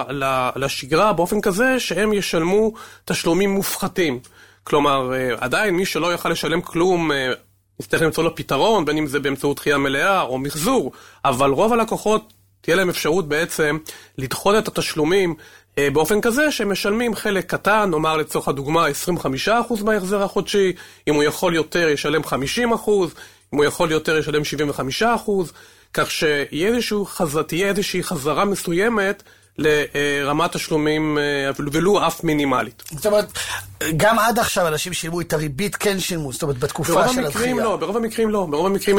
לשגרה באופן כזה שהם ישלמו תשלומים מופחתים. כלומר, עדיין מי שלא יוכל לשלם כלום, נצטרך למצוא לו פתרון, בין אם זה באמצעות דחייה מלאה או מחזור, אבל רוב הלקוחות תהיה להם אפשרות בעצם לדחות את התשלומים באופן כזה שהם משלמים חלק קטן, נאמר לצורך הדוגמה 25% מההחזר החודשי, אם הוא יכול יותר ישלם 50%, אם הוא יכול יותר ישלם 75%, כך שתהיה איזושהי חזרה מסוימת לרמת תשלומים ולו אף מינימלית. זאת אומרת, גם עד עכשיו אנשים שילמו את הריבית כן שילמו, זאת אומרת בתקופה של הדחייה. ברוב המקרים לא, ברוב המקרים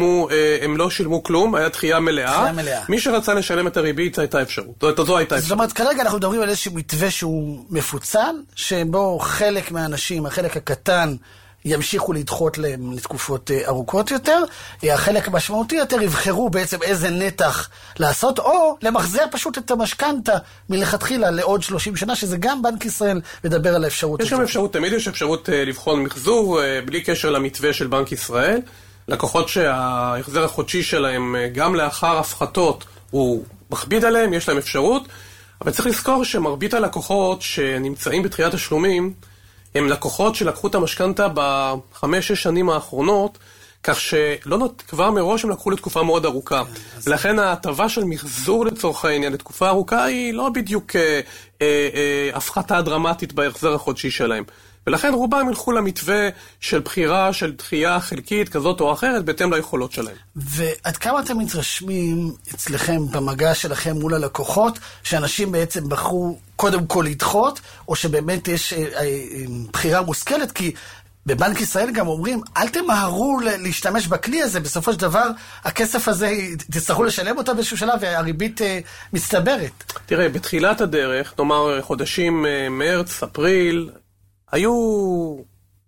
הם לא שילמו כלום, היה דחייה מלאה. מי שרצה לשלם את הריבית הייתה אפשרות, זו הייתה אפשרות. זאת אומרת, כרגע אנחנו מדברים על איזשהו מתווה שהוא מפוצל, שבו חלק מהאנשים, החלק הקטן, ימשיכו לדחות להם לתקופות ארוכות יותר, החלק המשמעותי יותר יבחרו בעצם איזה נתח לעשות, או למחזר פשוט את המשכנתה מלכתחילה לעוד 30 שנה, שזה גם בנק ישראל מדבר על האפשרות. יש גם אפשרות, תמיד יש אפשרות לבחון מחזור, בלי קשר למתווה של בנק ישראל. לקוחות שההחזר החודשי שלהם גם לאחר הפחתות הוא מכביד עליהם, יש להם אפשרות, אבל צריך לזכור שמרבית הלקוחות שנמצאים בתחילת תשלומים, הם לקוחות שלקחו את המשכנתה ב5-6 שנים האחרונות, כך כבר מראש הם לקחו לתקופה מאוד ארוכה. ולכן ההטבה של מחזור לצורך העניין לתקופה ארוכה היא לא בדיוק הפחתה דרמטית בהחזר החודשי שלהם. ולכן רובם ילכו למתווה של בחירה, של דחייה חלקית כזאת או אחרת, בהתאם ליכולות שלהם. ועד כמה אתם מתרשמים אצלכם במגע שלכם מול הלקוחות, שאנשים בעצם בחרו קודם כל לדחות, או שבאמת יש בחירה מושכלת? כי בבנק ישראל גם אומרים, אל תמהרו להשתמש בכלי הזה, בסופו של דבר הכסף הזה תצטרכו לשלם אותה באיזשהו שלב, והריבית מצטברת. תראה, בתחילת הדרך, נאמר חודשים מרץ, אפריל, היו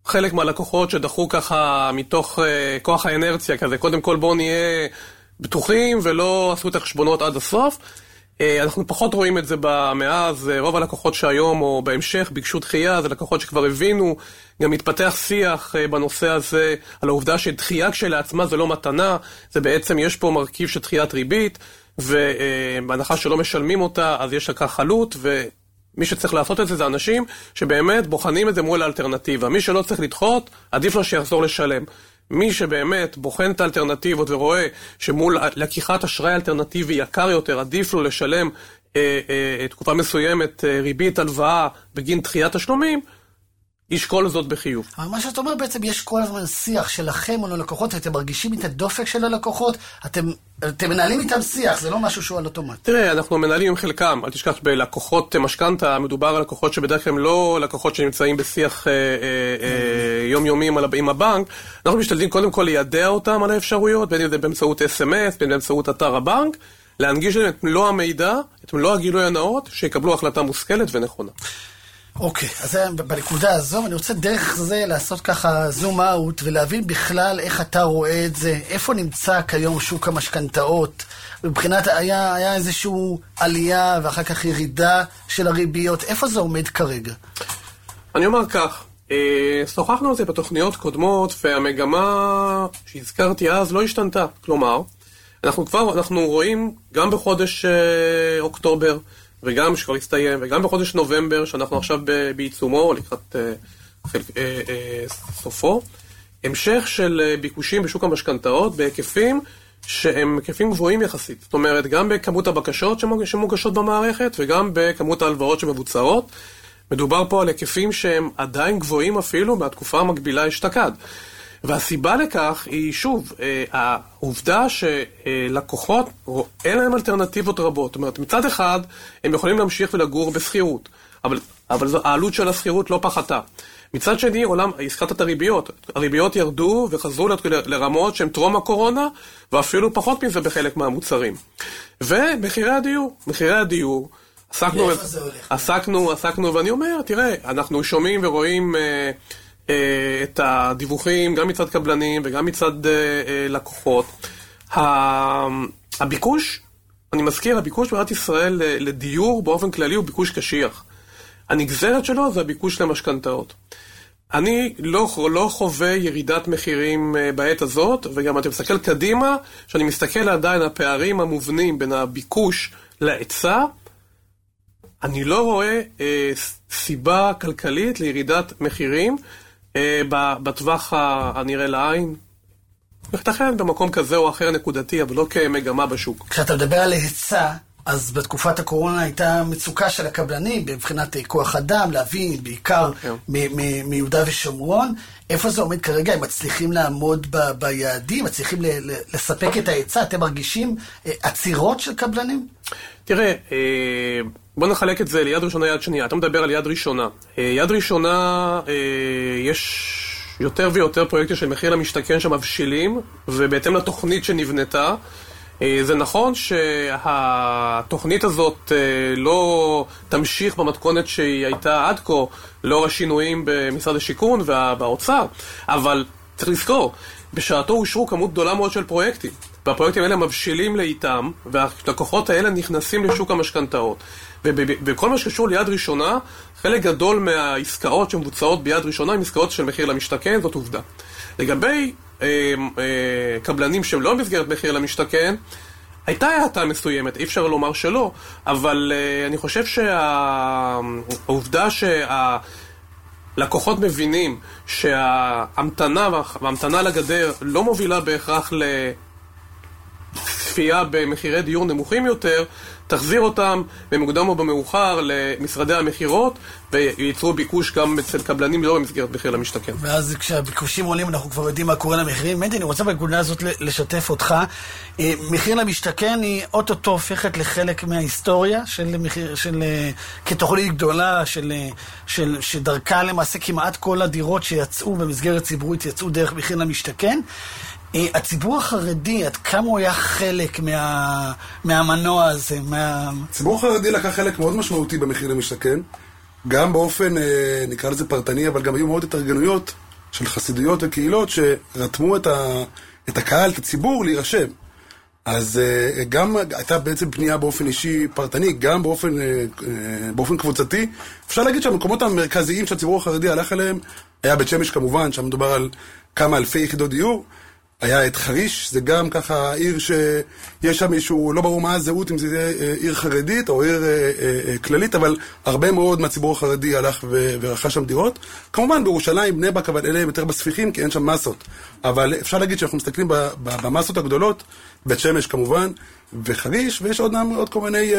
חלק מהלקוחות שדחו ככה מתוך כוח האנרציה כזה, קודם כל בואו נהיה בטוחים ולא עשו את החשבונות עד הסוף. אנחנו פחות רואים את זה מאז, רוב הלקוחות שהיום או בהמשך ביקשו דחייה, זה לקוחות שכבר הבינו, גם מתפתח שיח בנושא הזה, על העובדה שדחייה כשלעצמה זה לא מתנה, זה בעצם יש פה מרכיב של דחיית ריבית, ובהנחה שלא משלמים אותה, אז יש לכך עלות, ומי שצריך לעשות את זה זה אנשים שבאמת בוחנים את זה מול האלטרנטיבה. מי שלא צריך לדחות, עדיף לו שיחזור לשלם. מי שבאמת בוחן את האלטרנטיבות ורואה שמול לקיחת אשראי אלטרנטיבי יקר יותר, עדיף לו לשלם תקופה מסוימת ריבית הלוואה בגין דחיית תשלומים, ישקול זאת בחיוב. אבל מה שאתה אומר בעצם, יש כל הזמן שיח שלכם או ללקוחות, אתם מרגישים את הדופק של הלקוחות, אתם מנהלים איתם שיח, זה לא משהו שהוא על אוטומט. תראה, אנחנו מנהלים עם חלקם, אל תשכח בלקוחות משכנתא, מדובר על לקוחות שבדרך כלל לא לקוחות שנמצאים בשיח יומיומי עם הבנק, אנחנו משתדלים קודם כל לידע אותם על האפשרויות, בין אם זה באמצעות SMS, בין באמצעות אתר הבנק, להנגיש להם את מלוא המידע, את מלוא הגילוי הנאות, שיקבלו החלטה מושכלת ונכונה. אוקיי, אז בנקודה הזו, אני רוצה דרך זה לעשות ככה זום אאוט, ולהבין בכלל איך אתה רואה את זה, איפה נמצא כיום שוק המשכנתאות, מבחינת היה איזשהו עלייה ואחר כך ירידה של הריביות, איפה זה עומד כרגע? אני אומר כך, שוחחנו על זה בתוכניות קודמות, והמגמה שהזכרתי אז לא השתנתה, כלומר, אנחנו רואים גם בחודש אוקטובר, וגם שכבר הסתיים, וגם בחודש נובמבר, שאנחנו עכשיו בעיצומו, לקראת סופו, המשך של ביקושים בשוק המשכנתאות, בהיקפים שהם היקפים גבוהים יחסית. זאת אומרת, גם בכמות הבקשות שמוגשות במערכת, וגם בכמות ההלוואות שמבוצעות. מדובר פה על היקפים שהם עדיין גבוהים אפילו מהתקופה המקבילה אשתקד. והסיבה לכך היא, שוב, העובדה שלקוחות אין להם אלטרנטיבות רבות. זאת אומרת, מצד אחד, הם יכולים להמשיך ולגור בסחירות, אבל העלות של הסחירות לא פחתה. מצד שני, הזכרת את הריביות. הריביות ירדו וחזרו לרמות שהן טרום הקורונה, ואפילו פחות מזה בחלק מהמוצרים. ומחירי הדיור, עסקנו, ואני אומר, תראה, אנחנו שומעים ורואים את הדיווחים, גם מצד קבלנים וגם מצד לקוחות. הביקוש, אני מזכיר, הביקוש במדינת ישראל לדיור באופן כללי הוא ביקוש קשיח. הנגזרת שלו זה הביקוש למשכנתאות. אני לא חווה ירידת מחירים בעת הזאת, וגם אתה מסתכל קדימה, שאני מסתכל עדיין על הפערים המובנים בין הביקוש להיצע, אני לא רואה סיבה כלכלית לירידת מחירים בטווח הנראה לעין. לכן במקום כזה או אחר נקודתי, אבל לא כמגמה בשוק. כשאתה מדבר על היצע, אז בתקופת הקורונה הייתה מצוקה של הקבלנים, מבחינת כוח אדם, להביא בעיקר מיהודה ושומרון. איפה זה עומד כרגע? הם מצליחים לעמוד ביעדים? מצליחים לספק את ההיצע? אתם מרגישים עצירות של קבלנים? תראה, בוא נחלק את זה ליד ראשונה, יד שנייה. אתה מדבר על יד ראשונה. יד ראשונה, יש יותר ויותר פרויקטים של מחיר למשתכן שמבשילים, ובהתאם לתוכנית שנבנתה, זה נכון שהתוכנית הזאת לא תמשיך במתכונת שהיא הייתה עד כה, לאור השינויים במשרד השיכון ובאוצר, אבל צריך לזכור, בשעתו אושרו כמות גדולה מאוד של פרויקטים, והפרויקטים האלה מבשילים לאיתם, והלקוחות האלה נכנסים לשוק המשכנתאות. ובכל מה שקשור ליד ראשונה, חלק גדול מהעסקאות שמבוצעות ביד ראשונה הם עסקאות של מחיר למשתכן, זאת עובדה. לגבי קבלנים שהם לא במסגרת מחיר למשתכן, הייתה האטה מסוימת, אי אפשר לומר שלא, אבל אני חושב שהעובדה שהלקוחות מבינים שההמתנה לגדר לא מובילה בהכרח לצפייה במחירי דיור נמוכים יותר, תחזיר אותם במוקדם או במאוחר למשרדי המחירות, וייצרו ביקוש גם אצל קבלנים לא במסגרת מחיר למשתכן. ואז כשהביקושים עולים אנחנו כבר יודעים מה קורה למחירים. מנדי, אני רוצה בנקודה הזאת לשתף אותך. מחיר למשתכן היא אוטוטו הופכת לחלק מההיסטוריה כתוכנית גדולה שדרכה למעשה כמעט כל הדירות שיצאו במסגרת ציבורית יצאו דרך מחיר למשתכן. הציבור החרדי, עד כמה הוא היה חלק מהמנוע הזה? הציבור החרדי לקח חלק מאוד משמעותי במחיר למשתכן, גם באופן, נקרא לזה פרטני, אבל גם היו מאוד התארגנויות של חסידויות וקהילות שרתמו את הקהל, את הציבור, להירשם. אז גם הייתה בעצם פנייה באופן אישי פרטני, גם באופן קבוצתי. אפשר להגיד שהמקומות המרכזיים שהציבור החרדי הלך אליהם, היה בית שמש כמובן, שם מדובר על כמה אלפי יחידות דיור. היה את חריש, זה גם ככה עיר שיש שם מישהו, לא ברור מה הזהות, אם זה עיר חרדית או עיר כללית, אבל הרבה מאוד מהציבור החרדי הלך ורכש שם דירות. כמובן בירושלים, בני ברק, אבל אלה הם יותר בספיחים, כי אין שם מסות. אבל אפשר להגיד שאנחנו מסתכלים במסות הגדולות, בית שמש כמובן, וחריש, ויש עוד כל מיני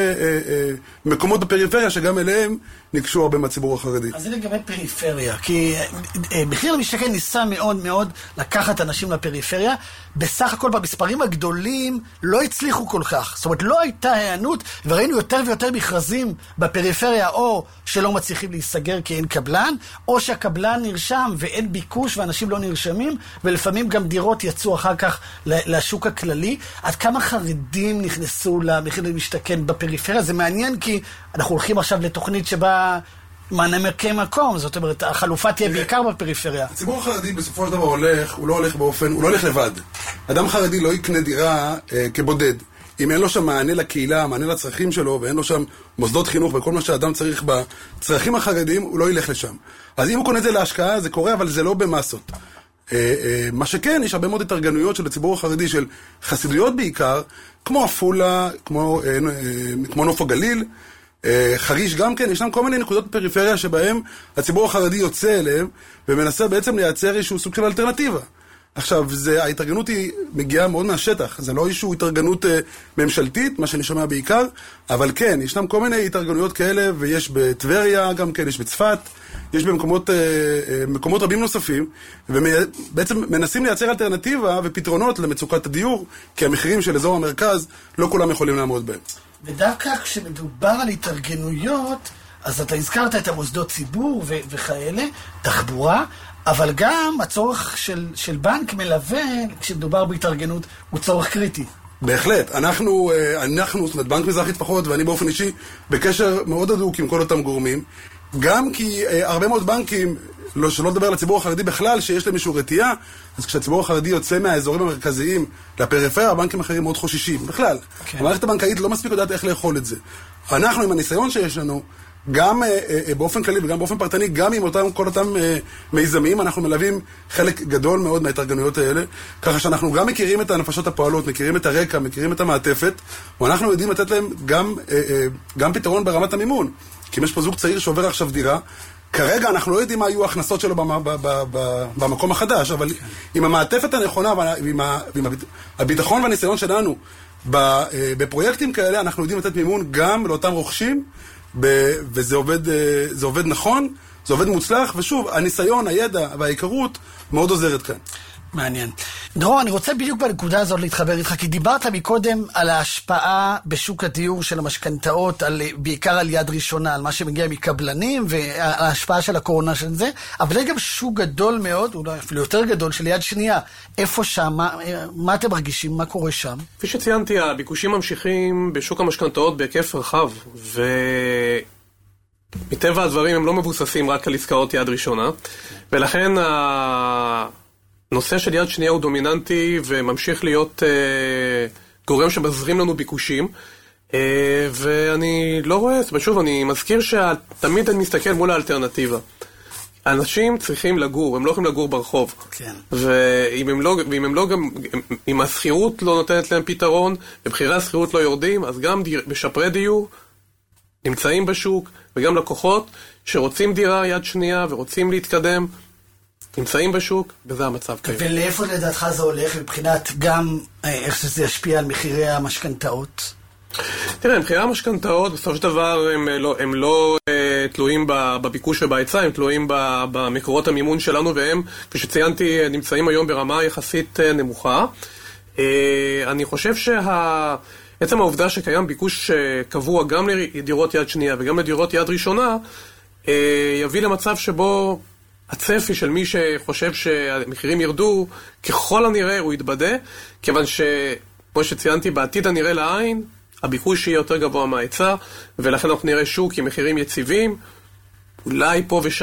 מקומות בפריפריה שגם אליהם נקשו הרבה מהציבור החרדי. אז זה לגבי פריפריה, כי מחיר למשתכן ניסה מאוד מאוד לקחת אנשים לפריפריה, בסך הכל במספרים הגדולים לא הצליחו כל כך, זאת אומרת לא הייתה הענות, וראינו יותר ויותר מכרזים בפריפריה, או שלא מצליחים להיסגר כי אין קבלן, או שהקבלן נרשם ואין ביקוש ואנשים לא נרשמים, ולפעמים גם דירות יצאו אחר כך לשוק הכללי. עד כמה חרדים נכנסו למחיר למשתכן בפריפריה? זה מעניין כי אנחנו הולכים עכשיו לתוכנית שבה מענקי מקום, זאת אומרת, החלופה תהיה בעיקר בפריפריה. הציבור החרדי בסופו של דבר הוא לא הולך לבד. אדם חרדי לא יקנה דירה כבודד. אם אין לו שם מענה לקהילה, מענה לצרכים שלו, ואין לו שם מוסדות חינוך וכל מה שאדם צריך בצרכים החרדים, הוא לא ילך לשם. אז אם הוא קונה את זה להשקעה, זה קורה, אבל זה לא במסות. מה שכן, יש הרבה מאוד התארגנויות של הציבור החרדי, של חסידויות בעיקר, כמו אפולה, כמו נוף הגליל, חריש גם כן, ישנם כל מיני נקודות בפריפריה שבהם הציבור החרדי יוצא אליהם, ומנסה בעצם לייצר איזשהו סוג של אלטרנטיבה. עכשיו, ההתארגנות היא מגיעה מאוד מהשטח, זה לא איזשהו התארגנות ממשלתית, מה שאני שומע בעיקר, אבל כן, ישנם כל מיני התארגנויות כאלה, ויש בטבריה גם כן, יש בצפת, יש במקומות רבים נוספים, ובעצם מנסים לייצר אלטרנטיבה ופתרונות למצוקת הדיור, כי המחירים של אזור המרכז לא כולם יכולים לעמוד בהם. ודווקא כשמדובר על התארגנויות, אז אתה הזכרת את המוסדות ציבור וכאלה, תחבורה, אבל גם הצורך של בנק מלווה, כשמדובר בהתארגנות, הוא צורך קריטי. בהחלט. אנחנו, זאת אומרת, בנק מזרחי טפחות, ואני באופן אישי, בקשר מאוד הדוק עם כל אותם גורמים, גם כי הרבה מאוד בנקים, שלא לדבר על הציבור החרדי בכלל, שיש להם איזשהו רתיעה, אז כשהציבור החרדי יוצא מהאזורים המרכזיים לפריפריה, הבנקים אחרים מאוד חוששים. בכלל, המערכת הבנקאית לא מספיק יודעת איך לאכול את זה. אנחנו, עם הניסיון שיש לנו, גם באופן כללי וגם באופן פרטני, גם עם כל אותם מיזמים, אנחנו מלווים חלק גדול מאוד מההתארגנויות האלה, ככה שאנחנו גם מכירים את הנפשות הפועלות, מכירים את הרקע, מכירים את המעטפת, ואנחנו יודעים לתת להם גם פתרון ברמת המימון. כי אם יש פה זוג צעיר שעובר עכשיו דירה, כרגע אנחנו לא יודעים מה היו ההכנסות שלו במקום החדש, אבל עם המעטפת הנכונה ועם הביטחון והניסיון שלנו בפרויקטים כאלה, אנחנו יודעים לתת מימון גם לאותם רוכשים, וזה עובד נכון, זה עובד מוצלח, ושוב, הניסיון, הידע וההיכרות מאוד עוזרת כאן. מעניין. דרור, אני רוצה בדיוק בנקודה הזאת להתחבר איתך, כי דיברת מקודם על ההשפעה בשוק הדיור של המשכנתאות, בעיקר על יד ראשונה, על מה שמגיע מקבלנים, וההשפעה של הקורונה של זה, אבל יש גם שוק גדול מאוד, אולי אפילו יותר גדול, של יד שנייה. איפה שם? מה אתם מרגישים? מה קורה שם? כפי שציינתי, הביקושים ממשיכים בשוק המשכנתאות בהיקף רחב, מטבע הדברים הם לא מבוססים רק על עסקאות יד ראשונה, ולכן הנושא של יד שנייה הוא דומיננטי וממשיך להיות גורם שמזרים לנו ביקושים, ואני לא רואה, שוב, אני מזכיר שתמיד אני מסתכל מול האלטרנטיבה. אנשים צריכים לגור, הם לא יכולים לגור ברחוב. כן. אם השכירות לא נותנת להם פתרון, ובחירי השכירות לא יורדים, אז גם משפרי דיור נמצאים בשוק, וגם לקוחות שרוצים דירה יד שנייה ורוצים להתקדם, נמצאים בשוק, וזה המצב כיום. ולאיפה לדעתך זה הולך, מבחינת גם איך שזה ישפיע על מחירי המשכנתאות? תראה, מחירי המשכנתאות בסופו של דבר הם לא תלויים בביקוש ובהיצע, הם תלויים במקורות המימון שלנו, והם, כפי שציינתי, נמצאים היום ברמה יחסית נמוכה. אני חושב עצם העובדה שקיים ביקוש קבוע גם לדירות יד שנייה וגם לדירות יד ראשונה, יביא למצב שבו הצפי של מי שחושב שהמחירים ירדו, ככל הנראה הוא יתבדה, כיוון שכמו שציינתי, בעתיד הנראה לעין, הביקוש יהיה יותר גבוה מההיצע, ולכן אנחנו נראה שוק עם מחירים יציבים, אולי פה ושם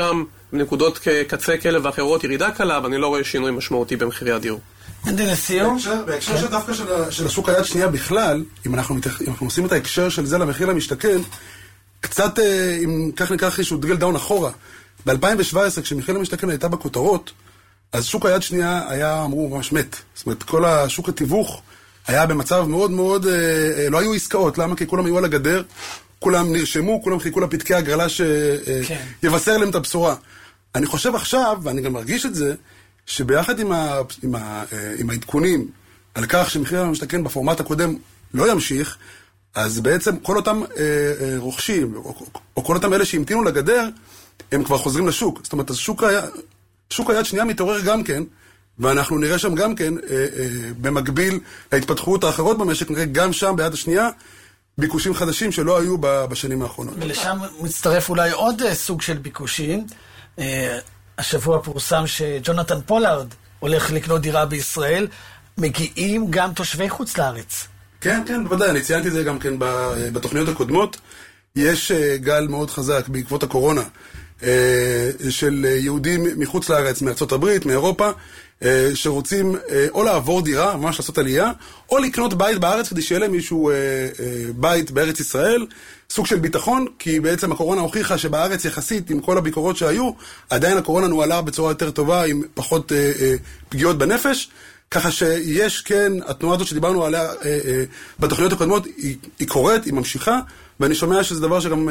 בנקודות קצה כאלה ואחרות ירידה קלה, אבל אני לא רואה שינוי משמעותי במחירי הדיור. בהקשר של דווקא של השוק היד שנייה בכלל, אם אנחנו עושים את ההקשר של זה למחיר למשתכן, קצת, אם כך ניקח איזשהו דריל דאון אחורה, ב-2017 כשמחיר למשתכן הייתה בכותרות, אז שוק היד שנייה היה, אמרו, ממש מת. זאת אומרת, כל השוק התיווך היה במצב מאוד מאוד, לא היו עסקאות. למה? כי כולם היו על הגדר, כולם נרשמו, כולם חיכו לפתקי הגרלה שיבשר להם את הבשורה. אני חושב עכשיו, ואני גם מרגיש את זה, שביחד עם העדכונים על כך שמחיר למשתכן בפורמט הקודם לא ימשיך, אז בעצם כל אותם רוכשים, או כל אותם אלה שהמתינו לגדר, הם כבר חוזרים לשוק. זאת אומרת, אז שוק היד שנייה מתעורר גם כן, ואנחנו נראה שם גם כן, במקביל להתפתחות האחרות במשק, נראה גם שם ביד השנייה, ביקושים חדשים שלא היו בשנים האחרונות. ולשם מצטרף אולי עוד סוג של ביקושים. השבוע פורסם שג'ונתן פולארד הולך לקנות דירה בישראל, מגיעים גם תושבי חוץ לארץ. כן, כן, בוודאי, אני ציינתי זה גם כן בתוכניות הקודמות. יש גל מאוד חזק בעקבות הקורונה, של יהודים מחוץ לארץ, מארצות הברית, מאירופה, שרוצים או לעבור דירה, ממש לעשות עלייה, או לקנות בית בארץ כדי שיהיה להם מישהו בית בארץ ישראל, סוג של ביטחון, כי בעצם הקורונה הוכיחה שבארץ יחסית, עם כל הביקורות שהיו, עדיין הקורונה נועלה בצורה יותר טובה, עם פחות פגיעות בנפש, ככה שיש כן, התנועה הזאת שדיברנו עליה בתוכניות הקודמות, היא קורית, היא ממשיכה, ואני שומע שזה דבר שגם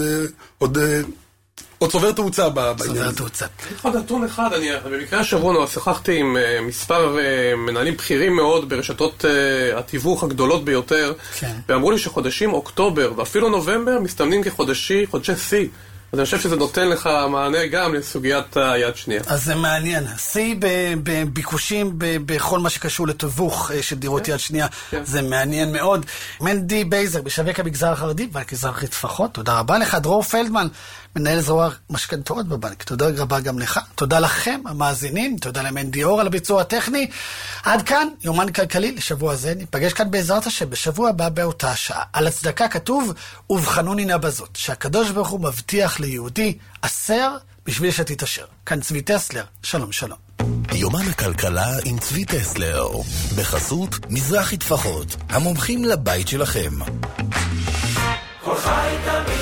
עוד צובר תאוצה בעניין הזה. עוד נתון אחד, במקרה השבוע שוחחתי עם מספר מנהלים בכירים מאוד ברשתות התיווך הגדולות ביותר, ואמרו לי שחודשים אוקטובר ואפילו נובמבר מסתמנים כחודשי שיא. אז אני חושב שזה נותן לך מענה גם לסוגיית היד שנייה. אז זה מעניין. שיא בביקושים בכל מה שקשור לתיווך של דירות יד שנייה, זה מעניין מאוד. מנדי בייזר, משווק המגזר החרדי, והמגזר הטפחות, תודה רבה לך. דרור פלדמן, מנהל זרוע משכנתאות בבנק. תודה רבה גם לך. תודה לכם, המאזינים. תודה למנדי אור על הביצוע הטכני. עד כאן, יומן כלכלי לשבוע הזה. ניפגש כאן בעזרת השם בשבוע הבא באותה השעה. על הצדקה כתוב, ובחנוני נא בזאת, שהקדוש ברוך הוא מבטיח ליהודי עשר בשביל שתתאשר. כאן צבי טסלר. שלום שלום. יומן הכלכלה עם צבי טסלר. בחסות מזרחי טפחות. המומחים לבית שלכם. כל חי תמיד